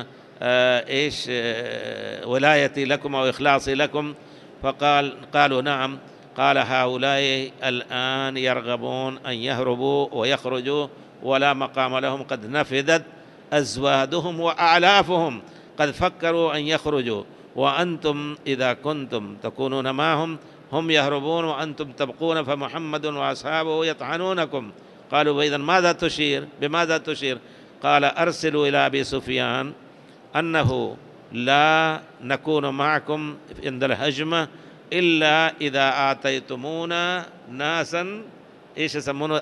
إيش ولايتي لكم أو إخلاصي لكم. قالوا نعم. قال هؤلاء الآن يرغبون أن يهربوا ويخرجوا ولا مقام لهم، قد نفدت أزوادهم وأعلافهم، قد فكروا أن يخرجوا، وأنتم إذا كنتم تكونون معهم هم يهربون وأنتم تبقون، فمحمد وأصحابه يطعنونكم. قالوا وإذا ماذا تشير؟ بماذا تشير؟ قال أرسلوا إلى أبي سفيان أنه لا نكون معكم عند الهجمة إلا إذا آتيتمونا ناسا إيش يسمونه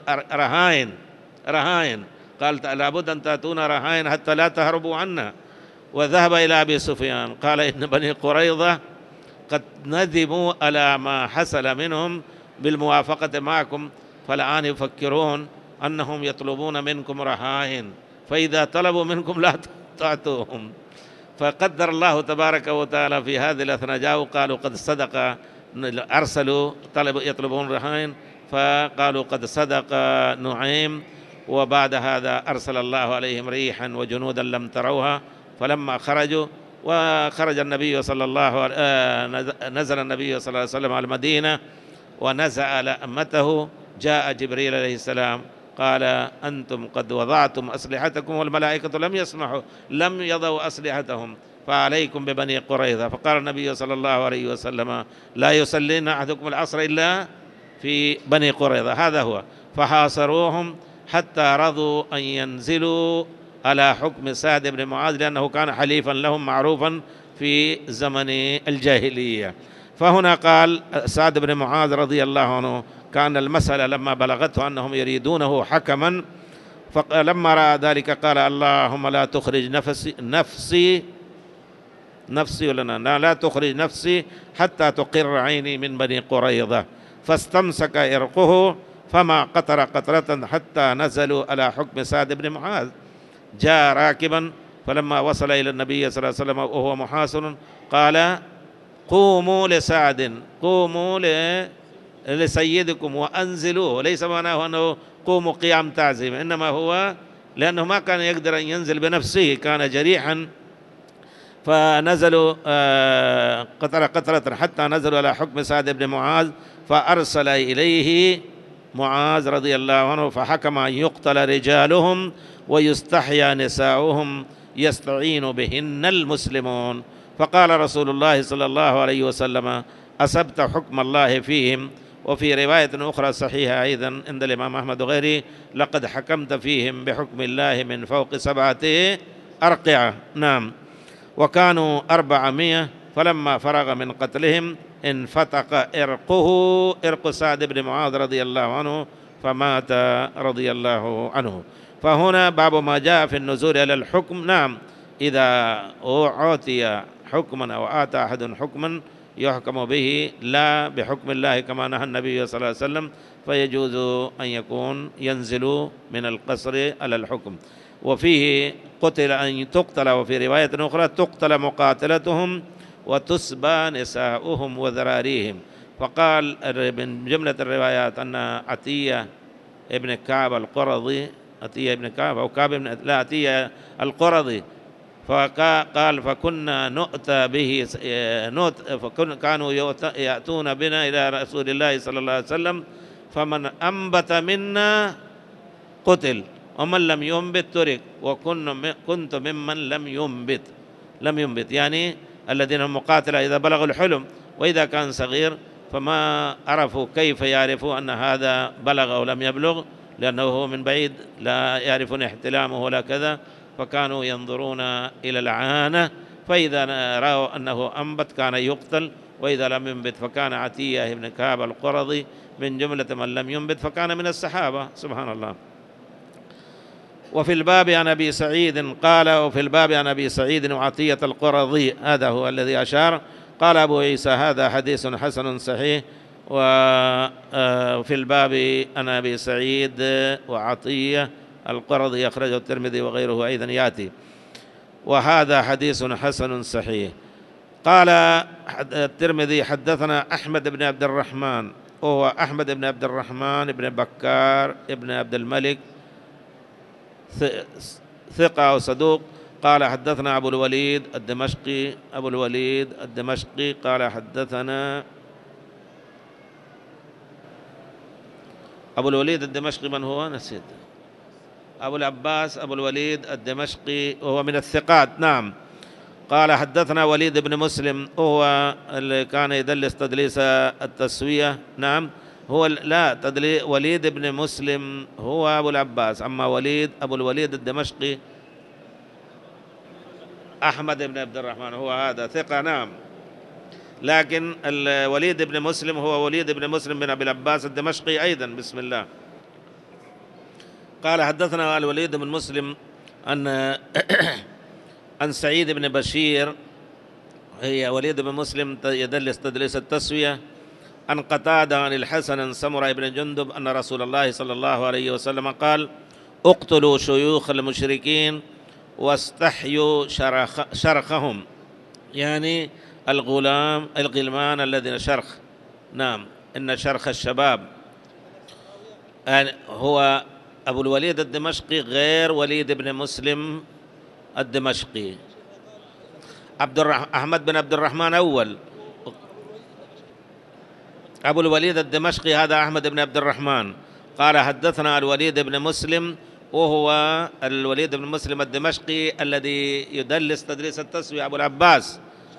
رهائن. قال لابد أن تأتونا رهائن حتى لا تهربوا عنا. وذهب إلى أبي سفيان قال إن بني قريظة قد ندموا على ما حصل منهم بالموافقة معكم، فالآن يفكرون أنهم يطلبون منكم رهائن، فإذا طلبوا منكم لا تعطوهم. فقدر الله تبارك وتعالى في هذه الأثناء جاءوا قالوا قد صدق، أرسلوا يطلبون رهائن، فقالوا قد صدق نعيم. وبعد هذا أرسل الله عليهم ريحا وجنودا لم تروها. فلما خرجوا وخرج النبي صلى الله نزل النبي صلى الله عليه وسلم على المدينة ونزع لأمته، جاء جبريل عليه السلام قال أنتم قد وضعتم أسلحتكم والملائكة لم يضعوا أسلحتهم، فعليكم ببني قريظة. فقال النبي صلى الله عليه وسلم لا يصلين أحدكم العصر إلا في بني قريظة. هذا هو. فحاصروهم حتى رضوا أن ينزلوا على حكم سعد بن معاذ، لأنه كان حليفا لهم معروفا في زمن الجاهلية. فهنا قال سعد بن معاذ رضي الله عنه كان المسألة لما بلغته أنهم يريدونه حكما، فلما رأى ذلك قال اللهم لا تخرج نفسي لنا لا تخرج نفسي حتى تقر عيني من بني قريظة، فاستمسك إرقه فما قطر قطرة حتى نزلوا على حكم سعد بن معاذ. جاء راكبا فلما وصل إلى النبي صلى الله عليه وسلم وهو محاصر قال قوموا لسعد، قوموا لسيدكم وأنزلوه. ليس معناه أنه قوموا قيام تعزيم، إنما هو لأنه ما كان يقدر أن ينزل بنفسه، كان جريحا، فنزلوا قطرة حتى نزلوا على حكم سعد بن معاذ، فأرسل إليه معاذ رضي الله عنه فحكم أن يقتل رجالهم ويستحيا نساؤهم يستعين بهن المسلمون. فقال رسول الله صلى الله عليه وسلم أصبت حكم الله فيهم. وفي رواية أخرى صحيحة أيضا عند الإمام أحمد وغيره لقد حكمت فيهم بحكم الله من فوق 7 أرقعة. نعم. وكانوا 400، فلما فرغ من قتلهم انفتق إرق سعد بن معاذ رضي الله عنه فمات رضي الله عنه. فهنا باب ما جاء في النزول على الحكم. نعم، إذا أعطي حكما أو آتى أحد حكما يحكم به لا بحكم الله كما نهى النبي صلى الله عليه وسلم، فيجوز أن يكون ينزل من القصر على الحكم. وفيه قتل أن تقتل، وفي رواية أخرى تقتل مقاتلتهم وتسبى نساؤهم وذراريهم. فقال من جملة الروايات أن عتية ابن كعب القرظي، عتية ابن كعب أو كعب ابن لا عتية القرظي، فقال فكنا نؤتى به كانوا يأتون بنا إلى رسول الله صلى الله عليه وسلم، فمن أنبت منا قتل ومن لم ينبت ترك، وكنت ممن لم ينبت يعني الذين هم مقاتلة إذا بلغوا الحلم، وإذا كان صغير فما عرفوا كيف يعرفوا أن هذا بلغ أو لم يبلغ، لأنه هو من بعيد لا يعرفون احتلامه ولا كذا، فكانوا ينظرون إلى العانة، فإذا رأوا أنه أنبت كان يقتل، وإذا لم ينبت فكان عتية بن كعب القرظي من جملة من لم ينبت، فكان من الصحابة. سبحان الله. وفي الباب عن أبي سعيد قال وفي الباب عن أبي سعيد وعطية القرظي، هذا هو الذي أشار. قال أبو عيسى هذا حديث حسن صحيح. وفي الباب عن أبي سعيد وعطية القرظي أخرجه الترمذي وغيره أيضا يأتي، وهذا حديث حسن صحيح. قال الترمذي حدثنا أحمد بن عبد الرحمن، وهو أحمد بن عبد الرحمن بن بكار بن عبد الملك، ثقة وصدوق. قال حدثنا أبو الوليد الدمشقي قال حدثنا أبو الوليد الدمشقي من هو؟ نسيت. أبو العباس أبو الوليد الدمشقي وهو من الثقات. نعم. قال حدثنا وليد بن مسلم، وهو اللي كان يدلس تدليس التسوية. نعم، هو لا وليد بن مسلم هو أبو العباس، أما أبو الوليد الدمشقي أحمد بن عبد الرحمن هو هذا ثقة. نعم، لكن الوليد بن مسلم هو وليد بن مسلم بن أبي العباس الدمشقي أيضا. بسم الله. قال حدثنا الوليد بن مسلم عن سعيد بن بشير، هي وليد بن مسلم يدلس تدليس التسوية، عن قتادة عن الحسن عن سمرة بن جندب أن رسول الله صلى الله عليه وسلم قال اقتلوا شيوخ المشركين واستحيوا شرخهم، يعني الغلمان الذين شرخ. نعم، إن شرخ الشباب. هو أبو الوليد الدمشقي غير وليد بن مسلم الدمشقي. أحمد بن عبد الرحمن أول، أبو الوليد الدمشقي هذا أحمد بن عبد الرحمن. قال حدثنا الوليد بن مسلم، وهو الوليد بن مسلم الدمشقي الذي يدلس تدليس التسوية أبو العباس.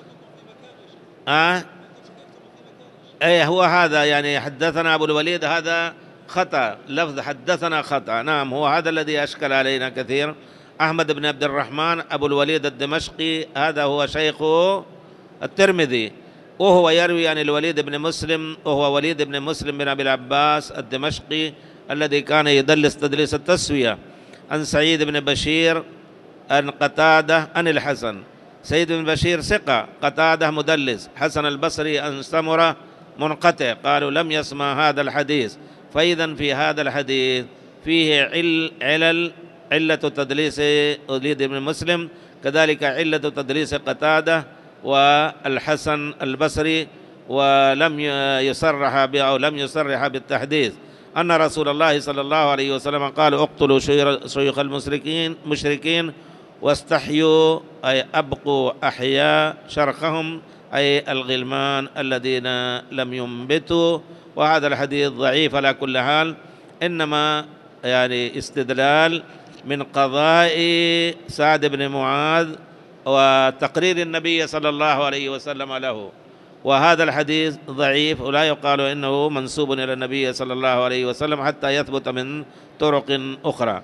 أي هو هذا، يعني حدثنا أبو الوليد هذا خطأ، لفظ حدثنا خطأ. نعم، هو هذا الذي أشكل علينا كثير. أحمد بن عبد الرحمن أبو الوليد الدمشقي هذا هو شيخ الترمذي، وهو يروي عن الوليد بن مسلم، وهو وليد بن مسلم بن أبي العباس الدمشقي الذي كان يدلس تدليس التسوية، عن سعيد بن بشير عن قتادة عن الحسن. سعيد بن بشير ثقة، قتادة مدلس، حسن البصري عن سمرة منقطع، قالوا لم يسمع هذا الحديث. فإذا في هذا الحديث فيه علة تدليس وليد بن مسلم، كذلك علة تدليس قتادة والحسن البصري، ولم يصرح أو لم يصرح بالتحديث أن رسول الله صلى الله عليه وسلم قال اقتلوا شيوخ المشركين واستحيوا، أي أبقوا أحياء شرخهم، أي الغلمان الذين لم ينبتوا. وهذا الحديث ضعيف على كل حال، إنما يعني استدلال من قضاء سعد بن معاذ وتقرير النبي صلى الله عليه وسلم له. وهذا الحديث ضعيف ولا يقال إنه منسوب إلى النبي صلى الله عليه وسلم حتى يثبت من طرق أخرى.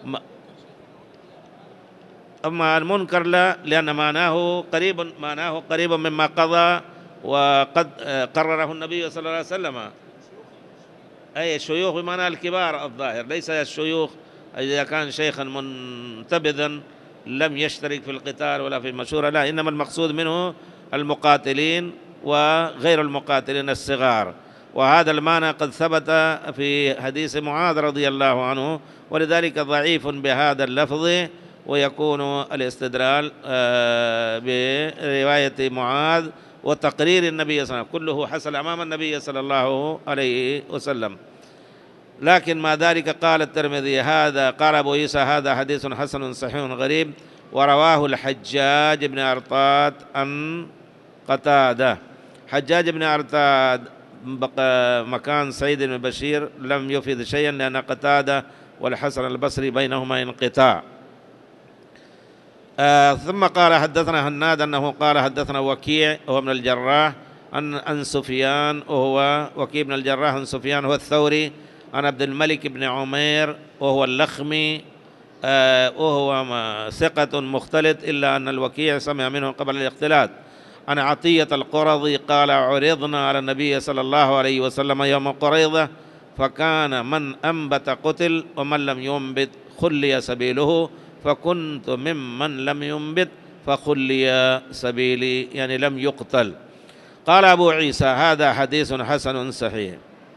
أما المنكر لا، لأن معناه قريب مما قضى وقد قرره النبي صلى الله عليه وسلم. أي الشيوخ بمعنى الكبار الظاهر، ليس الشيوخ إذا كان شيخا منتبذا لم يشترك في القتال ولا في المشورة، لا، إنما المقصود منه المقاتلين وغير المقاتلين الصغار. وهذا المعنى قد ثبت في حديث معاذ رضي الله عنه، ولذلك ضعيف بهذا اللفظ، ويكون الاستدلال برواية معاذ وتقرير النبي صلى الله عليه وسلم، كله حصل أمام النبي صلى الله عليه وسلم. لكن مع ذلك قال الترمذي هذا، قال أبو عيسى هذا حديث حسن صحيح غريب، ورواه الحجاج بن أرطاد عن قتادة. حجاج بن أرطاد مكان سعيد بن بشير لم يفيد شيئا، لأن قتادة والحسن البصري بينهما انقطاع. ثم قال حدثنا هناد أنه قال حدثنا وكيع وهو من الجراح عن سفيان، وهو وكيع بن الجراح عن سفيان هو الثوري، عن عبد الملك بن عمير وهو اللخمي، وهو ثقة مختلط، إلا أن الوكيع سمع منه قبل الاختلاط. عن عطية القرظي قال عرضنا على النبي صلى الله عليه وسلم يوم قريظة، فكان من أنبت قتل ومن لم ينبت خلي سبيله، فكنت ممن لم ينبت فخلي سبيلي، يعني لم يقتل. قال أبو عيسى هذا حديث حسن صحيح.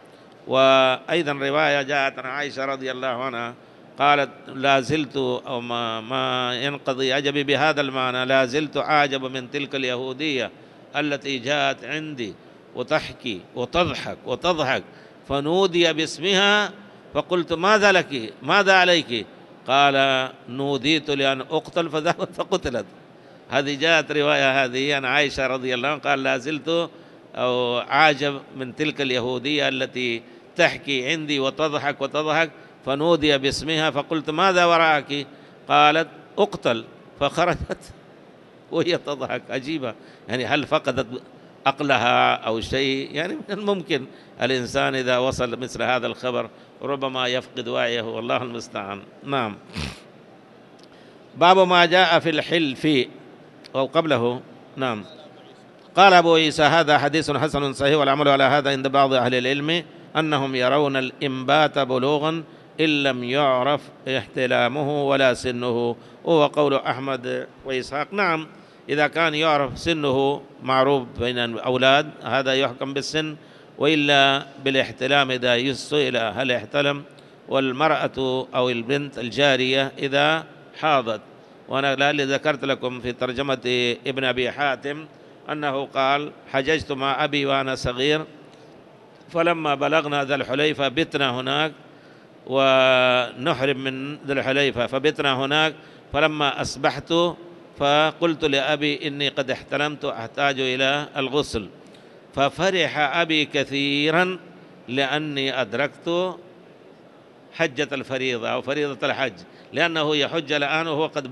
وأيضا رواية جاءت عن عائشة رضي الله عنها قالت لا زلت، أو ما ينقضي عجبي بهذا المعنى، لا زلت أعجب من تلك اليهودية التي جاءت عندي وتحكي وتضحك فنودي باسمها فقلت ماذا لك ماذا عليك؟ قال نوديت لأن أقتل فذهبت فقتلت. هذه جاءت رواية هذه عن عائشة رضي الله عنها، قال لا زلت أو عاجب من تلك اليهودية التي تحكي عندي وتضحك فنودي باسمها فقلت ماذا وراءك؟ قالت أقتل، فخرجت وهي تضحك. عجيبة، يعني هل فقدت عقلها أو شيء؟ يعني من الممكن الإنسان إذا وصل مثل هذا الخبر ربما يفقد وعيه، والله المستعان. نعم. باب ما جاء في الحلف، أو قبله. نعم. قال أبو عيسى هذا حديث حسن صحيح، والعمل على هذا عند بعض أهل العلم أنهم يرون الإنبات بلوغا إن لم يعرف احتلامه ولا سنه، وهو قول أحمد وإسحاق. نعم، إذا كان يعرف سنه معروف بين الأولاد هذا يحكم بالسن، وإلا بالاحتلام إذا سئل هل احتلم، والمرأة أو البنت الجارية إذا حاضت. وأنا لعلي ذكرت لكم في ترجمة ابن أبي حاتم أنه قال حججت مع أبي وأنا صغير، فلما بلغنا ذا الحليفة بتنا هناك ونحرم من ذي الحليفة، فبتنا هناك، فلما أصبحت فقلت لأبي إني قد احتلمت أحتاج إلى الغسل، ففرح أبي كثيرا لأني أدركت حجة الفريضة أو فريضة الحج، لأنه يحج الآن وهو قد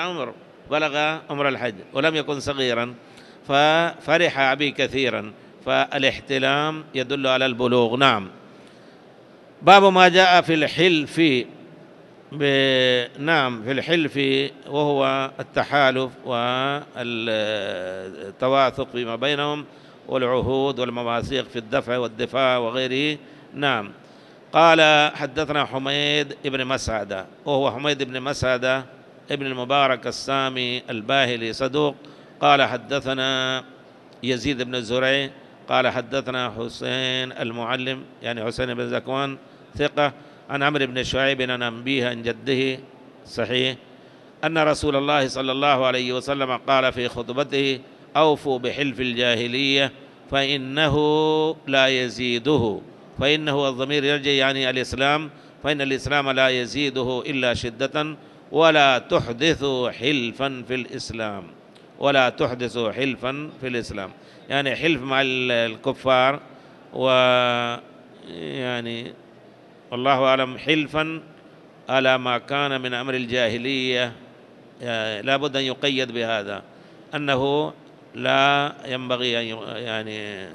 بلغ عمر الحج ولم يكن صغيرا، ففرح أبي كثيرا. فالاحتلام يدل على البلوغ. نعم. باب ما جاء في الحلف، نعم، في الحلف وهو التحالف والتواثق فيما بينهم، والعهود والمواثيق في الدفع والدفاع وغيره. نعم. قال حدثنا حميد بن مسعدة، وهو حميد بن مسعدة ابن المبارك السامي الباهلي صدوق. قال حدثنا يزيد بن زريع قال حدثنا حسين المعلم يعني حسين بن زكوان ثقة عن عمرو بن شعيب عن أبيه عن جده صحيح أن رسول الله صلى الله عليه وسلم قال في خطبته: أوفوا بحلف الجاهلية فإنه لا يزيده، فإنه الضمير يرجع يعني الإسلام، فإن الإسلام لا يزيده إلا شدة، ولا تحدثوا حلفا في الإسلام، ولا تحدثوا حلفا في الإسلام، يعني حلف مع الكفار، ويعني والله أعلم حلفا على ما كان من أمر الجاهلية لا بد أن يقيد بهذا، أنه لا ينبغي أن يعني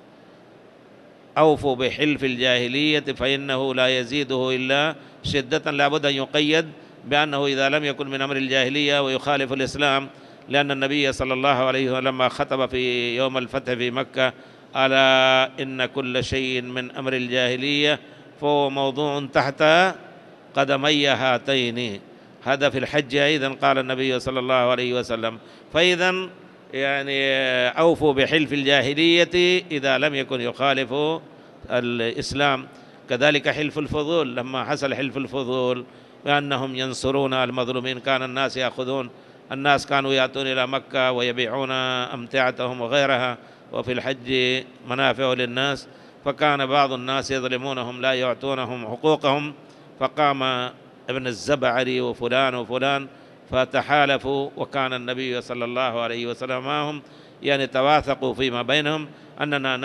أوفوا بحلف الجاهلية فإنه لا يزيده إلا شدة، لا بد أن يقيد بأنه إذا لم يكن من أمر الجاهلية ويخالف الإسلام، لأن النبي صلى الله عليه وسلم لما خطب في يوم الفتح في مكة: ألا إن كل شيء من أمر الجاهلية فهو موضوع تحت قدمي هاتين. هذا في الحج أيضا قال النبي صلى الله عليه وسلم. فإذا يعني أوفوا بحلف الجاهلية إذا لم يكن يخالف الإسلام. كذلك حلف الفضول، لما حصل حلف الفضول بأنهم ينصرون المظلومين، كان الناس يأخذون، الناس كانوا يأتون إلى مكة ويبيعون أمتعتهم وغيرها، وفي الحج منافع للناس، فكان بعض الناس يظلمونهم لا يعطونهم حقوقهم، فقام ابن الزبعري وفلان وفلان فتحالفوا، وكان النبي صلى الله عليه وسلم معهم، يعني تواثقوا فيما بينهم أننا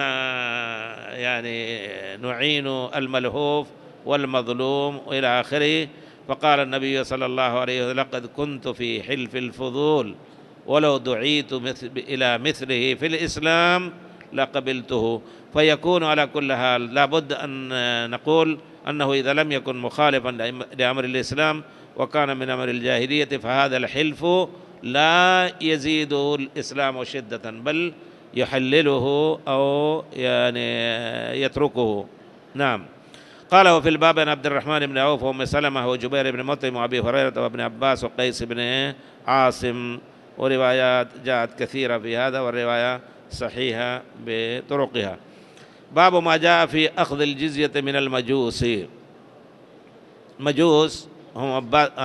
يعني نعين الملهوف والمظلوم وإلى آخره. فقال النبي صلى الله عليه وسلم: لقد كنت في حلف الفضول ولو دعيت إلى مثله في الإسلام لقبلته. فيكون على كل حال لا بد أن نقول أنه إذا لم يكن مخالفا لأمر الإسلام وكان من أمر الجاهلية فهذا الحلف لا يزيد الإسلام شدة، بل يحلله أو يعني يتركه. نعم. قال: وفي الباب عن عبد الرحمن بن عوف وأم سلمة وجبير بن مطعم وأبي هريرة وابن عباس وقيس بن عاصم، وروايات جاءت كثيرة في هذا، والرواية صحيحة بطرقها. باب ما جاء في أخذ الجزية من المجوس. مجوس هم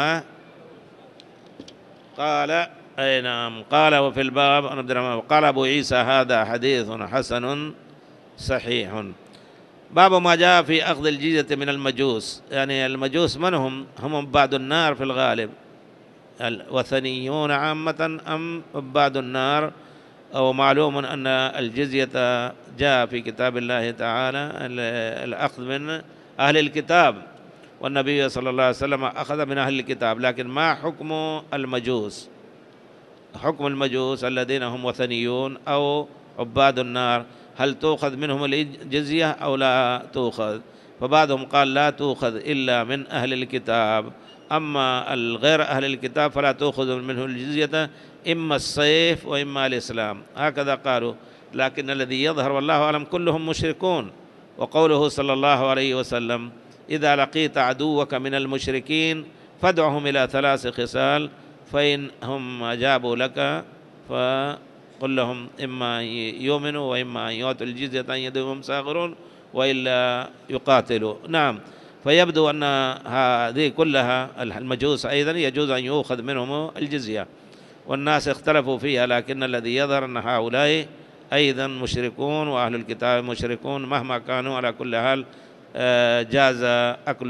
قال أي نعم. قال: وفي الباب عن عبد الرحمن قال أبو عيسى: هذا حديث حسن صحيح. باب ما جاء في أخذ الجزية من المجوس. يعني المجوس من هم؟ هم عباد النار في الغالب، الوثنيون عامة أم عباد النار؟ أو معلوم أن الجزية جاء في كتاب الله تعالى الأخذ من أهل الكتاب، والنبي صلى الله عليه وسلم أخذ من أهل الكتاب، لكن ما حكم المجوس؟ حكم المجوس الذين هم وثنيون أو عباد النار، هل تؤخذ منهم الجزية أو لا تؤخذ؟ فبعضهم قال لا تؤخذ إلا من أهل الكتاب، أما الغير أهل الكتاب فلا تؤخذ منه الجزية، إما السيف وإما الإسلام، هكذا قالوا. لكن الذي يظهر والله أعلم كلهم مشركون، وقوله صلى الله عليه وسلم: إذا لقيت عدوك من المشركين فادعهم إلى 3 خصال، فإن هم أجابوا لك فقل لهم إما يؤمنوا وإما أن يؤتوا الجزية عن يد وهم صاغرون وإلا يقاتلوا. نعم. فيبدو أن هذه كلها المجوس أيضا يجوز أن يؤخذ منهم الجزية، والناس اختلفوا فيها، لكن الذي يظهر أن هؤلاء أيضا مشركون وأهل الكتاب مشركون مهما كانوا. على كل حال جاز أكل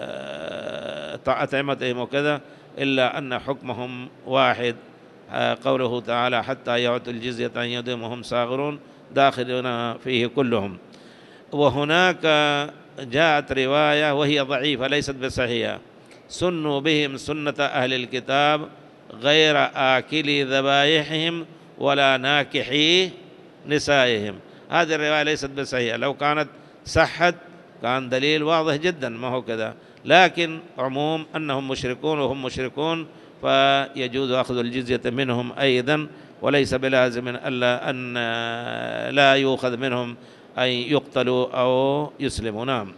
أطعمتهم وكذا، إلا أن حكمهم واحد. قوله تعالى: حتى يعطوا الجزية عن يد وهم صاغرون، داخلون فيه كلهم. وهناك جاءت رواية وهي ضعيفة ليست بصحيحة: سنوا بهم سنة أهل الكتاب غير آكلي ذبائحهم ولا ناكحي نسائهم. هذه الرواية ليست بصحيحة، لو كانت صحت كان دليل واضح جدا، ما هو كذا، لكن عموم أنهم مشركون وهم مشركون فيجوز أخذ الجزية منهم أيضا، وليس بلازم ألا أن لا يؤخذ منهم أن يقتلوا أو يسلموا. نعم.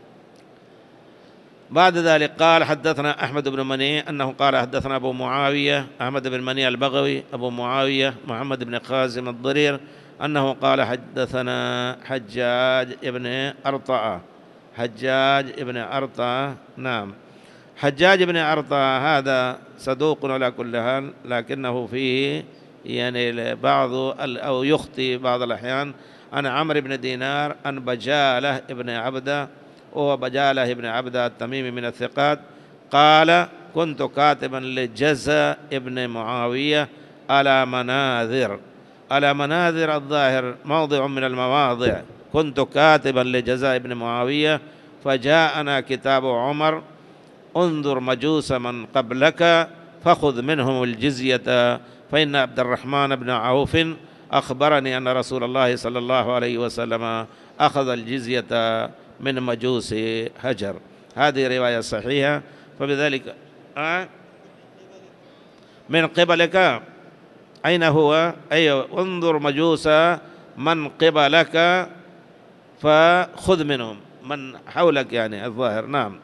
بعد ذلك قال حدثنا أحمد بن مني أنه قال حدثنا أبو معاوية أحمد بن مني البغوي أبو معاوية محمد بن خازم الضرير أنه قال حدثنا حجاج بن أرطاة حجاج بن أرطاة. نعم. حجاج بن أرطاة هذا صدوق على كل حال، لكنه فيه يعني بعض أو يخطي بعض الأحيان. عن عمرو بن دينار عن بجالة بن عبدة، وهو بجالة بن عبدة التميمي من الثقات، قال كنت كاتبا لجزء ابن معاوية على مناذر. على مناذر الظاهر موضع من المواضع. كنت كاتبا لجزاء ابن معاوية فجاءنا كتاب عمر انظر مجوس من قبلك فخذ منهم الجزية فإن عبد الرحمن بن عوف أخبرني أن رسول الله صلى الله عليه وسلم أخذ الجزية من مجوس هجر. هذه رواية صحيحة. فبذلك من قبلك أين هو؟ أيوة، انظر مجوس من قبلك فخذ منهم، من حولك يعني الظاهر. نعم.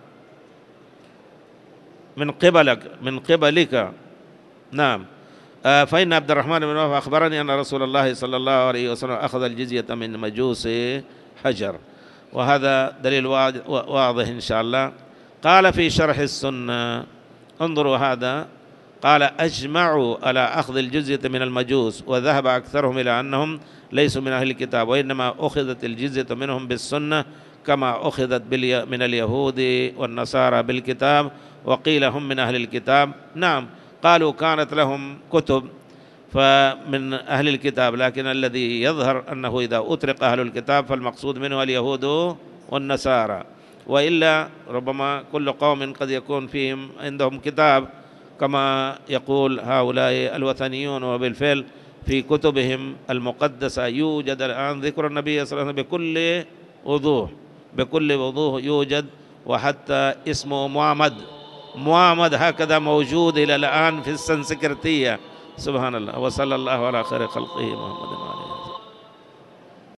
من قبلك. نعم. فإن عبد الرحمن بن عوف أخبرني أن رسول الله صلى الله عليه وسلم أخذ الجزية من مجوس هجر. وهذا دليل واضح إن شاء الله. قال في شرح السنة، انظروا هذا، قال أجمعوا على أخذ الجزية من المجوس، وذهب أكثرهم إلى أنهم ليسوا من أهل الكتاب، وإنما أخذت الجزية منهم بالسنة كما أخذت من اليهود والنصارى بالكتاب، وقيل هم من أهل الكتاب. نعم، قالوا كانت لهم كتب فمن أهل الكتاب، لكن الذي يظهر أنه إذا أطلق أهل الكتاب فالمقصود منه اليهود والنصارى، وإلا ربما كل قوم قد يكون فيهم عندهم كتاب كما يقول هؤلاء الوثنيون. وبالفعل في كتبهم المقدسة يوجد الآن ذكر النبي صلى الله عليه وسلم بكل وضوح يوجد، وحتى اسمه محمد هكذا موجود إلى الآن في السنسكرتية. سبحان الله. وصلى الله على خير خلقه محمد.